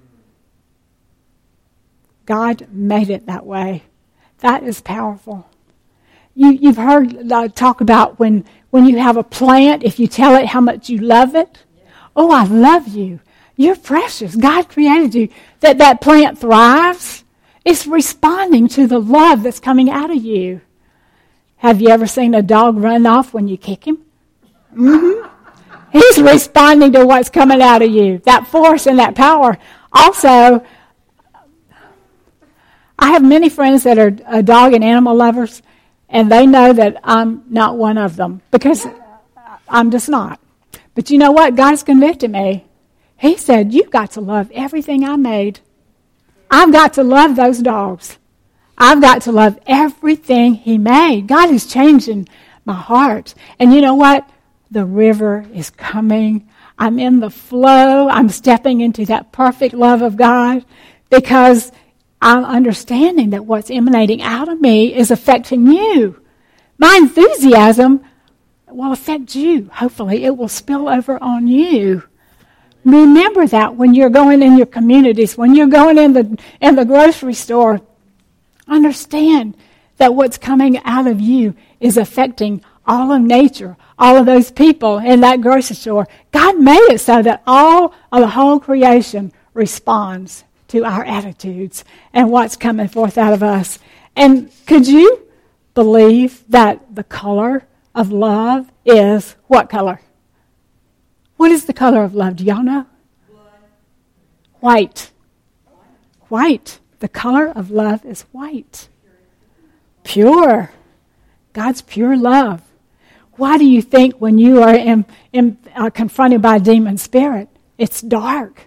God made it that way. That is powerful. You've heard talk about when you have a plant, if you tell it how much you love it. Oh, I love you. You're precious. God created you. That plant thrives. It's responding to the love that's coming out of you. Have you ever seen a dog run off when you kick him? Mm-hmm. He's responding to what's coming out of you. That force and that power. Also, I have many friends that are dog and animal lovers, and they know that I'm not one of them because I'm just not. But you know what? God's convicted me. He said, you've got to love everything I made. I've got to love those dogs. I've got to love everything He made. God is changing my heart. And you know what? The river is coming. I'm in the flow. I'm stepping into that perfect love of God because I'm understanding that what's emanating out of me is affecting you. My enthusiasm will affect you. Hopefully, it will spill over on you. Remember that when you're going in your communities, when you're going in the grocery store, understand that what's coming out of you is affecting all of nature, all of those people in that grocery store. God made it so that all of the whole creation responds to our attitudes and what's coming forth out of us. And could you believe that the color of love is what color? What is the color of love? Do y'all know? White. White. The color of love is white. Pure. God's pure love. Why do you think when you are confronted by a demon spirit, it's dark?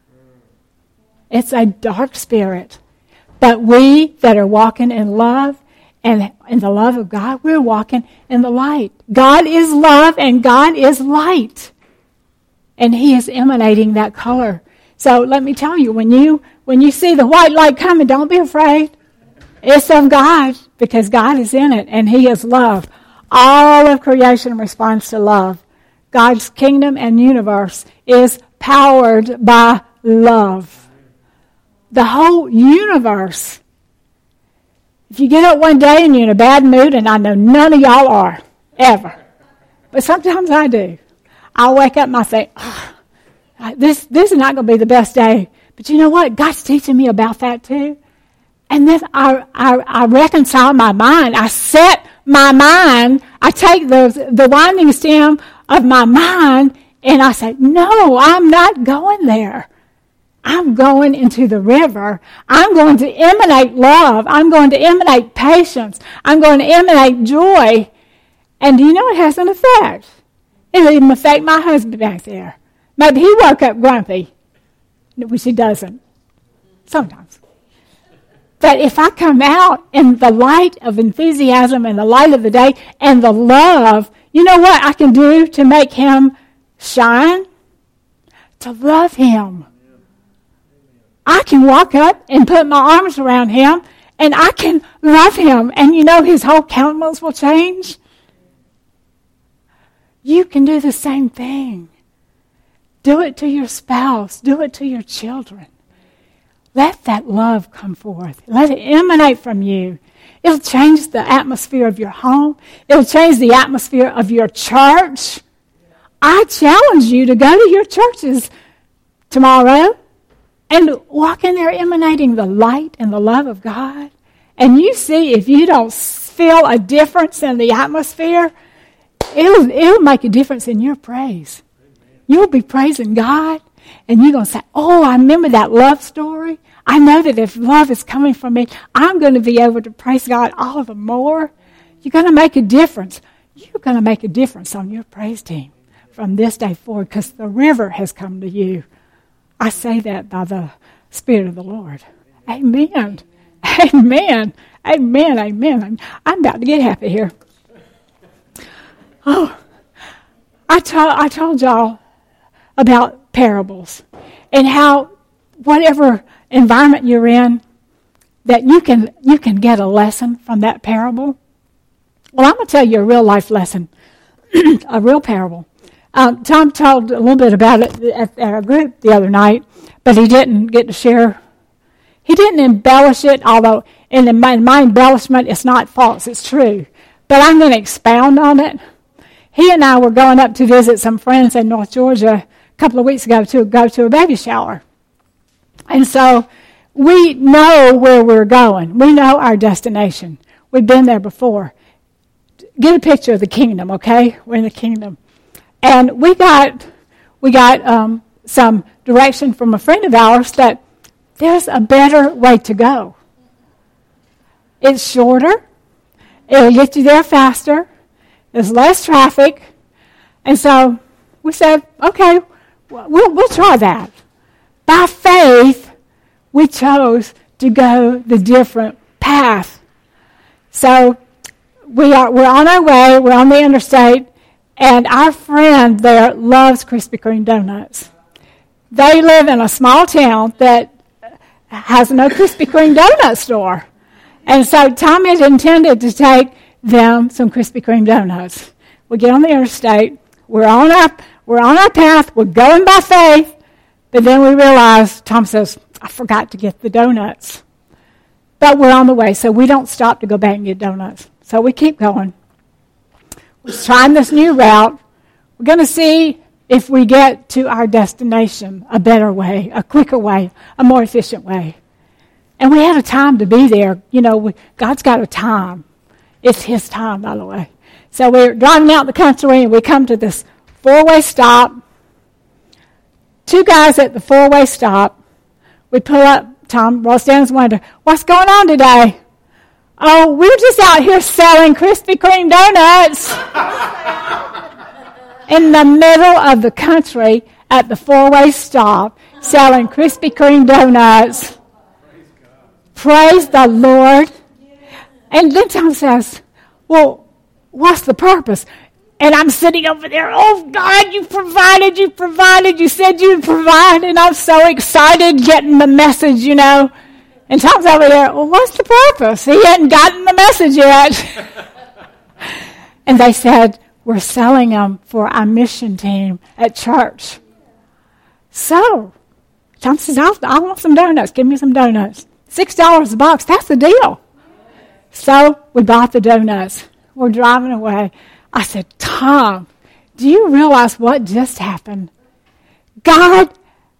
It's a dark spirit. But we that are walking in love and in the love of God, we're walking in the light. God is love and God is light. And He is emanating that color. So let me tell you, when you see the white light coming, don't be afraid. It's of God because God is in it and He is love. All of creation responds to love. God's kingdom and universe is powered by love. The whole universe. If you get up one day and you're in a bad mood, and I know none of y'all are, ever. But sometimes I do. I'll wake up and I think, this is not going to be the best day. But you know what? God's teaching me about that too. And then I reconcile my mind. I set my mind. I take the winding stem of my mind And I said, no, I'm not going there. I'm going into the river. I'm going to emanate love. I'm going to emanate patience. I'm going to emanate joy. And do you know it has an effect? It'll even affect my husband back there. Maybe he woke up grumpy, which he doesn't. Sometimes. But if I come out in the light of enthusiasm and the light of the day and the love, you know what I can do to make him shine? To love him. I can walk up and put my arms around him and I can love him. And you know his whole countenance will change. You can do the same thing. Do it to your spouse. Do it to your children. Let that love come forth. Let it emanate from you. It'll change the atmosphere of your home. It'll change the atmosphere of your church. I challenge you to go to your churches tomorrow and walk in there emanating the light and the love of God. And you see, if you don't feel a difference in the atmosphere, it'll make a difference in your praise. You'll be praising God, and you're going to say, oh, I remember that love story. I know that if love is coming from me, I'm going to be able to praise God all the more. You're going to make a difference. You're going to make a difference on your praise team from this day forward because the river has come to you. I say that by the Spirit of the Lord. Amen. Amen. Amen. Amen. I'm about to get happy here. Oh, I told y'all about parables and how whatever environment you're in, that you can get a lesson from that parable. Well, I'm going to tell you a real life lesson, a real parable. Tom told a little bit about it at our group the other night, but he didn't get to share. He didn't embellish it, although in my embellishment, it's not false, it's true. But I'm going to expound on it. He and I were going up to visit some friends in North Georgia a couple of weeks ago to go to a baby shower. And so we know where we're going. We know our destination. We've been there before. Get a picture of the kingdom, okay? We're in the kingdom. And we got some direction from a friend of ours that there's a better way to go. It's shorter. It'll get you there faster. There's less traffic. And so we said, okay, we'll try that. By faith, we chose to go the different path. So we're on our way. We're on the interstate. And our friend there loves Krispy Kreme donuts. They live in a small town that has no Krispy Kreme donut store. And so Tom had intended to take them some Krispy Kreme donuts. We get on the interstate. We're on our path. We're going by faith. But then we realize, Tom says, I forgot to get the donuts. But we're on the way, so we don't stop to go back and get donuts. So we keep going. We're trying this new route. We're going to see if we get to our destination a better way, a quicker way, a more efficient way. And we had a time to be there. You know, God's got a time. It's His time, by the way. So we're driving out the country, and we come to this four-way stop. Two guys at the four-way stop. We pull up. Tom rolls down his window. What's going on today? Oh, we're just out here selling Krispy Kreme donuts in the middle of the country at the four-way stop, selling Krispy Kreme donuts. Praise the Lord. And then Tom says, well, what's the purpose? And I'm sitting over there, oh, God, you provided, you said you'd provide, and I'm so excited getting the message, you know. And Tom's over there, well, what's the purpose? He hadn't gotten the message yet. And they said, we're selling them for our mission team at church. So, Tom says, I want some donuts. Give me some donuts. $6 a box, that's the deal. So, we bought the donuts. We're driving away. I said, Tom, do you realize what just happened? God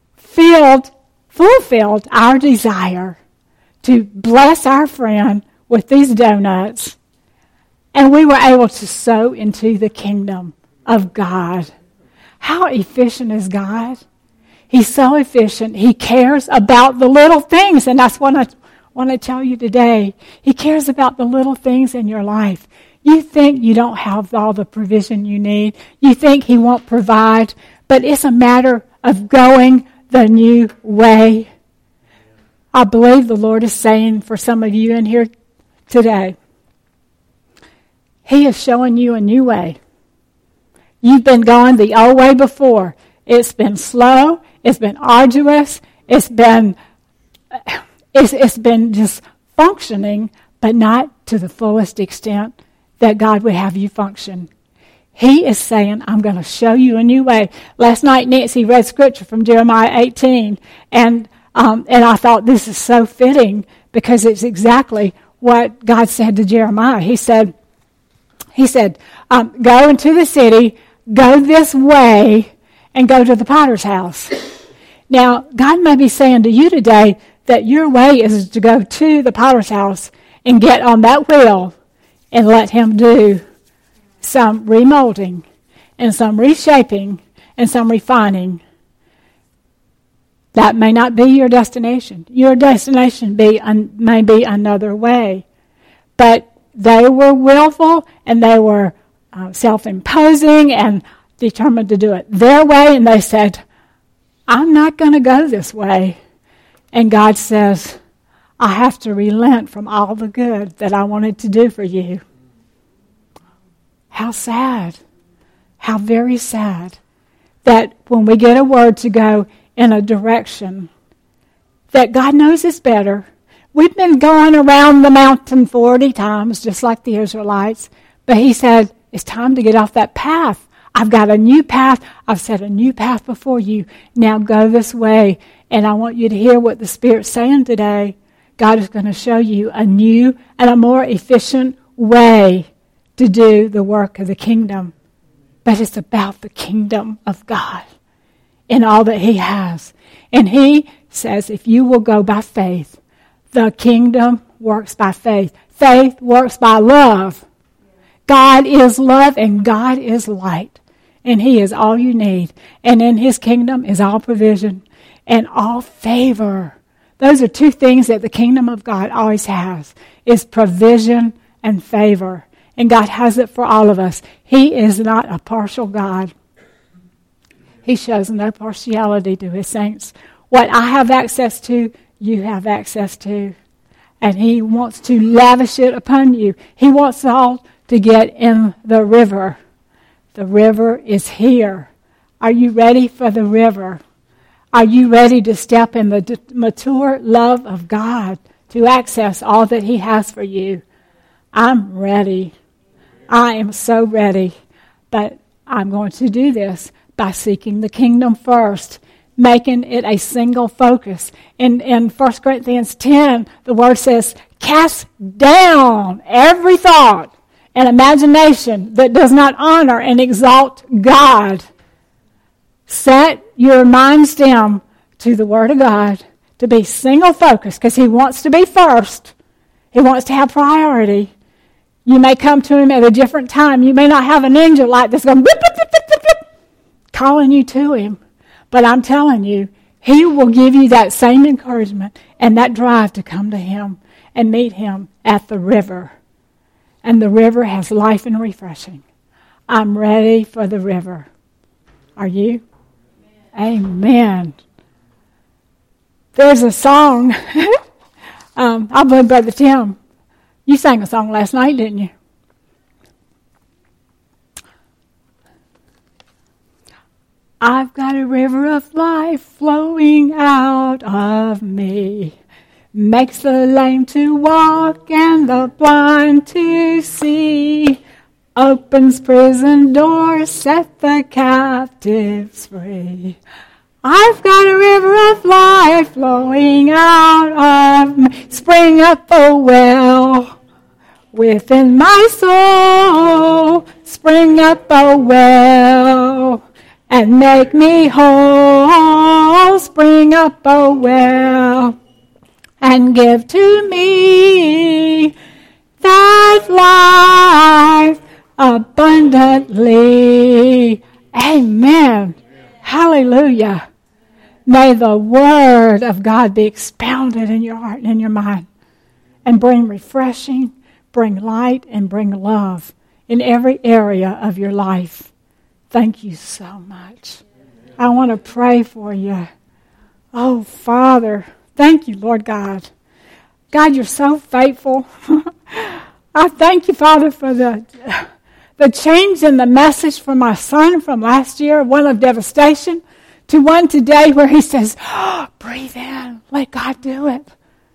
fulfilled our desire to bless our friend with these donuts, and we were able to sow into the kingdom of God. How efficient is God? He's so efficient. He cares about the little things, and that's what I want to tell you today. He cares about the little things in your life. You think you don't have all the provision you need. You think He won't provide, but it's a matter of going the new way. I believe the Lord is saying for some of you in here today, He is showing you a new way. You've been going the old way before. It's been slow. It's been arduous. It's been just functioning, but not to the fullest extent that God would have you function. He is saying, I'm going to show you a new way. Last night, Nancy read scripture from Jeremiah 18, and I thought this is so fitting because it's exactly what God said to Jeremiah. He said, go into the city, go this way, and go to the potter's house. Now, God may be saying to you today that your way is to go to the potter's house and get on that wheel and let Him do some remolding and some reshaping and some refining. That may not be your destination. Your destination may be another way. But they were willful and they were self-imposing and determined to do it their way. And they said, I'm not going to go this way. And God says, I have to relent from all the good that I wanted to do for you. How sad. How very sad that when we get a word to go in a direction that God knows is better. We've been going around the mountain 40 times, just like the Israelites. But He said, it's time to get off that path. I've got a new path. I've set a new path before you. Now go this way. And I want you to hear what the Spirit's saying today. God is going to show you a new and a more efficient way to do the work of the kingdom. But it's about the kingdom of God in all that He has. And He says, if you will go by faith, the kingdom works by faith. Faith works by love. God is love and God is light. And He is all you need. And in His kingdom is all provision and all favor. Those are two things that the kingdom of God always has, is provision and favor. And God has it for all of us. He is not a partial God. He shows no partiality to His saints. What I have access to, you have access to. And He wants to lavish it upon you. He wants all to get in the river. The river is here. Are you ready for the river? Are you ready to step in the mature love of God to access all that He has for you? I'm ready. I am so ready. But I'm going to do this by seeking the kingdom first, making it a single focus. In 1 Corinthians 10, the word says, cast down every thought and imagination that does not honor and exalt God. Set your minds down to the Word of God to be single focused because He wants to be first. He wants to have priority. You may come to Him at a different time. You may not have an angel light that's going blip, blip, blip, blip, blip, blip, calling you to Him. But I'm telling you, He will give you that same encouragement and that drive to come to Him and meet Him at the river. And the river has life and refreshing. I'm ready for the river. Are you? Amen. There's a song. I believe Brother Tim, you sang a song last night, didn't you? I've got a river of life flowing out of me. Makes the lame to walk and the blind to see. Opens prison doors, set the captives free. I've got a river of life flowing out of me. Spring up a well within my soul. Spring up a well and make me whole. Spring up a well and give to me that life abundantly Amen. Hallelujah. May the word of God be expounded in your heart and in your mind and bring refreshing, bring light, and bring love in every area of your life. Thank you so much. I want to pray for you. Oh, Father, thank you, Lord God. God, you're so faithful. I thank you, Father, for the change in the message from my son from last year, one of devastation, to one today where he says, breathe in, let God do it.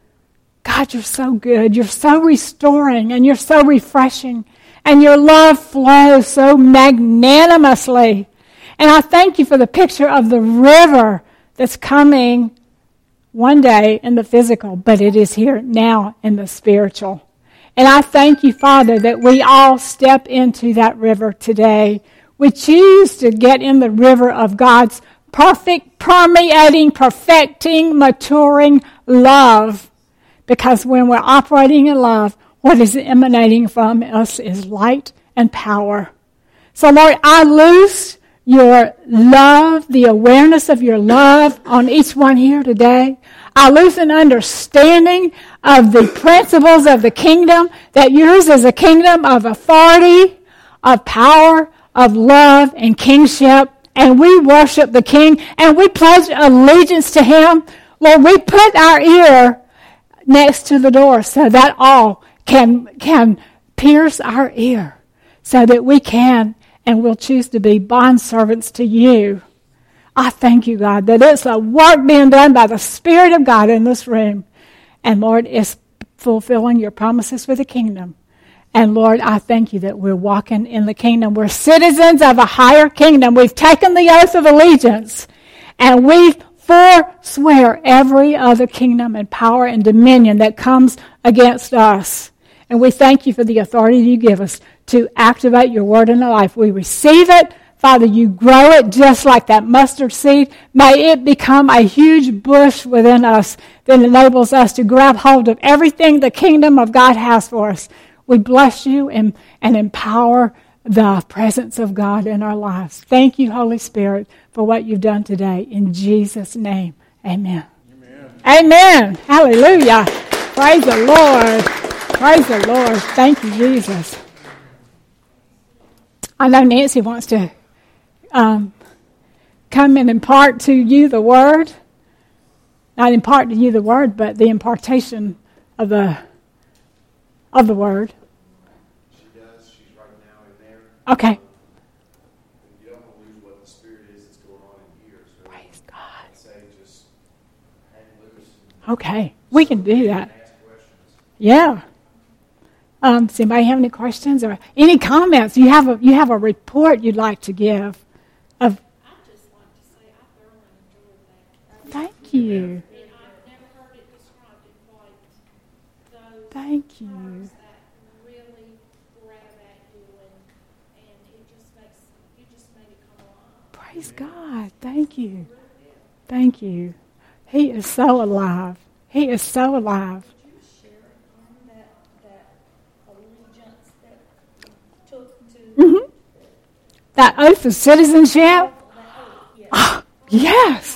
God, you're so good. You're so restoring and you're so refreshing. And your love flows so magnanimously. And I thank you for the picture of the river that's coming one day in the physical, but it is here now in the spiritual. And I thank you, Father, that we all step into that river today. We choose to get in the river of God's perfect, permeating, perfecting, maturing love. Because when we're operating in love, what is emanating from us is light and power. So, Lord, I loose your love, the awareness of your love on each one here today. I lose an understanding of the principles of the kingdom, that yours is a kingdom of authority, of power, of love, and kingship. And we worship the King, and we pledge allegiance to him. Lord, we put our ear next to the door so that all can pierce our ear, so that we can and will choose to be bondservants to you. I thank you, God, that it's a work being done by the Spirit of God in this room. And, Lord, it's fulfilling your promises for the kingdom. And, Lord, I thank you that we're walking in the kingdom. We're citizens of a higher kingdom. We've taken the oath of allegiance, and we forswear every other kingdom and power and dominion that comes against us. And we thank you for the authority you give us to activate your word in our life. We receive it. Father, you grow it just like that mustard seed. May it become a huge bush within us that enables us to grab hold of everything the kingdom of God has for us. We bless you and empower the presence of God in our lives. Thank you, Holy Spirit, for what you've done today. In Jesus' name, amen. Amen. Amen. Hallelujah. Praise the Lord. Praise the Lord. Thank you, Jesus. I know Nancy wants to come and impart to you the word. Not impart to you the word, but the impartation of the word. She does. She's right now in there. Okay. You don't want to lose what the Spirit is that's going on in here. So Praise God. I'd say just hang loose. Okay. We can do that. Ask questions. Yeah. Does anybody have any questions or any comments? You have a report you'd like to give. I'd just like to say I thoroughly enjoyed that. Thank you. And I've never heard it described in quite those Thank you. terms that really grab at you, and it just makes you just made it come alive. Praise God. Thank you. Thank you. He is so alive. He is so alive. Could you share on that allegiance that you took to That oath of citizenship? that oath? Yeah. Yes.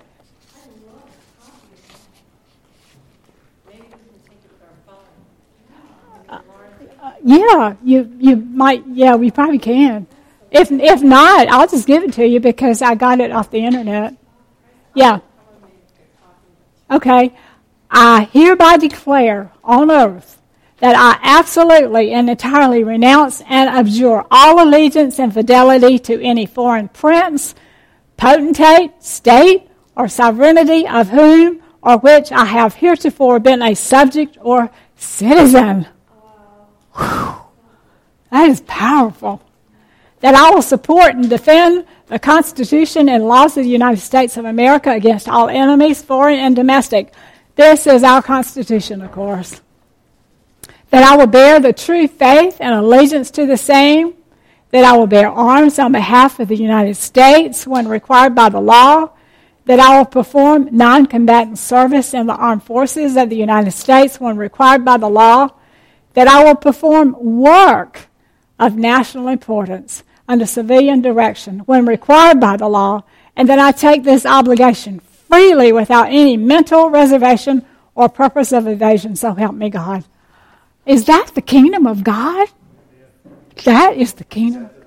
Maybe we can take it with our phone. Yeah, you might. Yeah, we probably can. If not, I'll just give it to you because I got it off the internet. Yeah. Okay. I hereby declare on oath that I absolutely and entirely renounce and abjure all allegiance and fidelity to any foreign prince, potentate, state, or sovereignty of whom or which I have heretofore been a subject or citizen. Whew. That is powerful. That I will support and defend the Constitution and laws of the United States of America against all enemies, foreign and domestic. This is our Constitution, of course. That I will bear the true faith and allegiance to the same. That I will bear arms on behalf of the United States when required by the law. That I will perform non-combatant service in the armed forces of the United States when required by the law. That I will perform work of national importance under civilian direction when required by the law, and that I take this obligation freely without any mental reservation or purpose of evasion, so help me God. Is that the kingdom of God? That is the kingdom.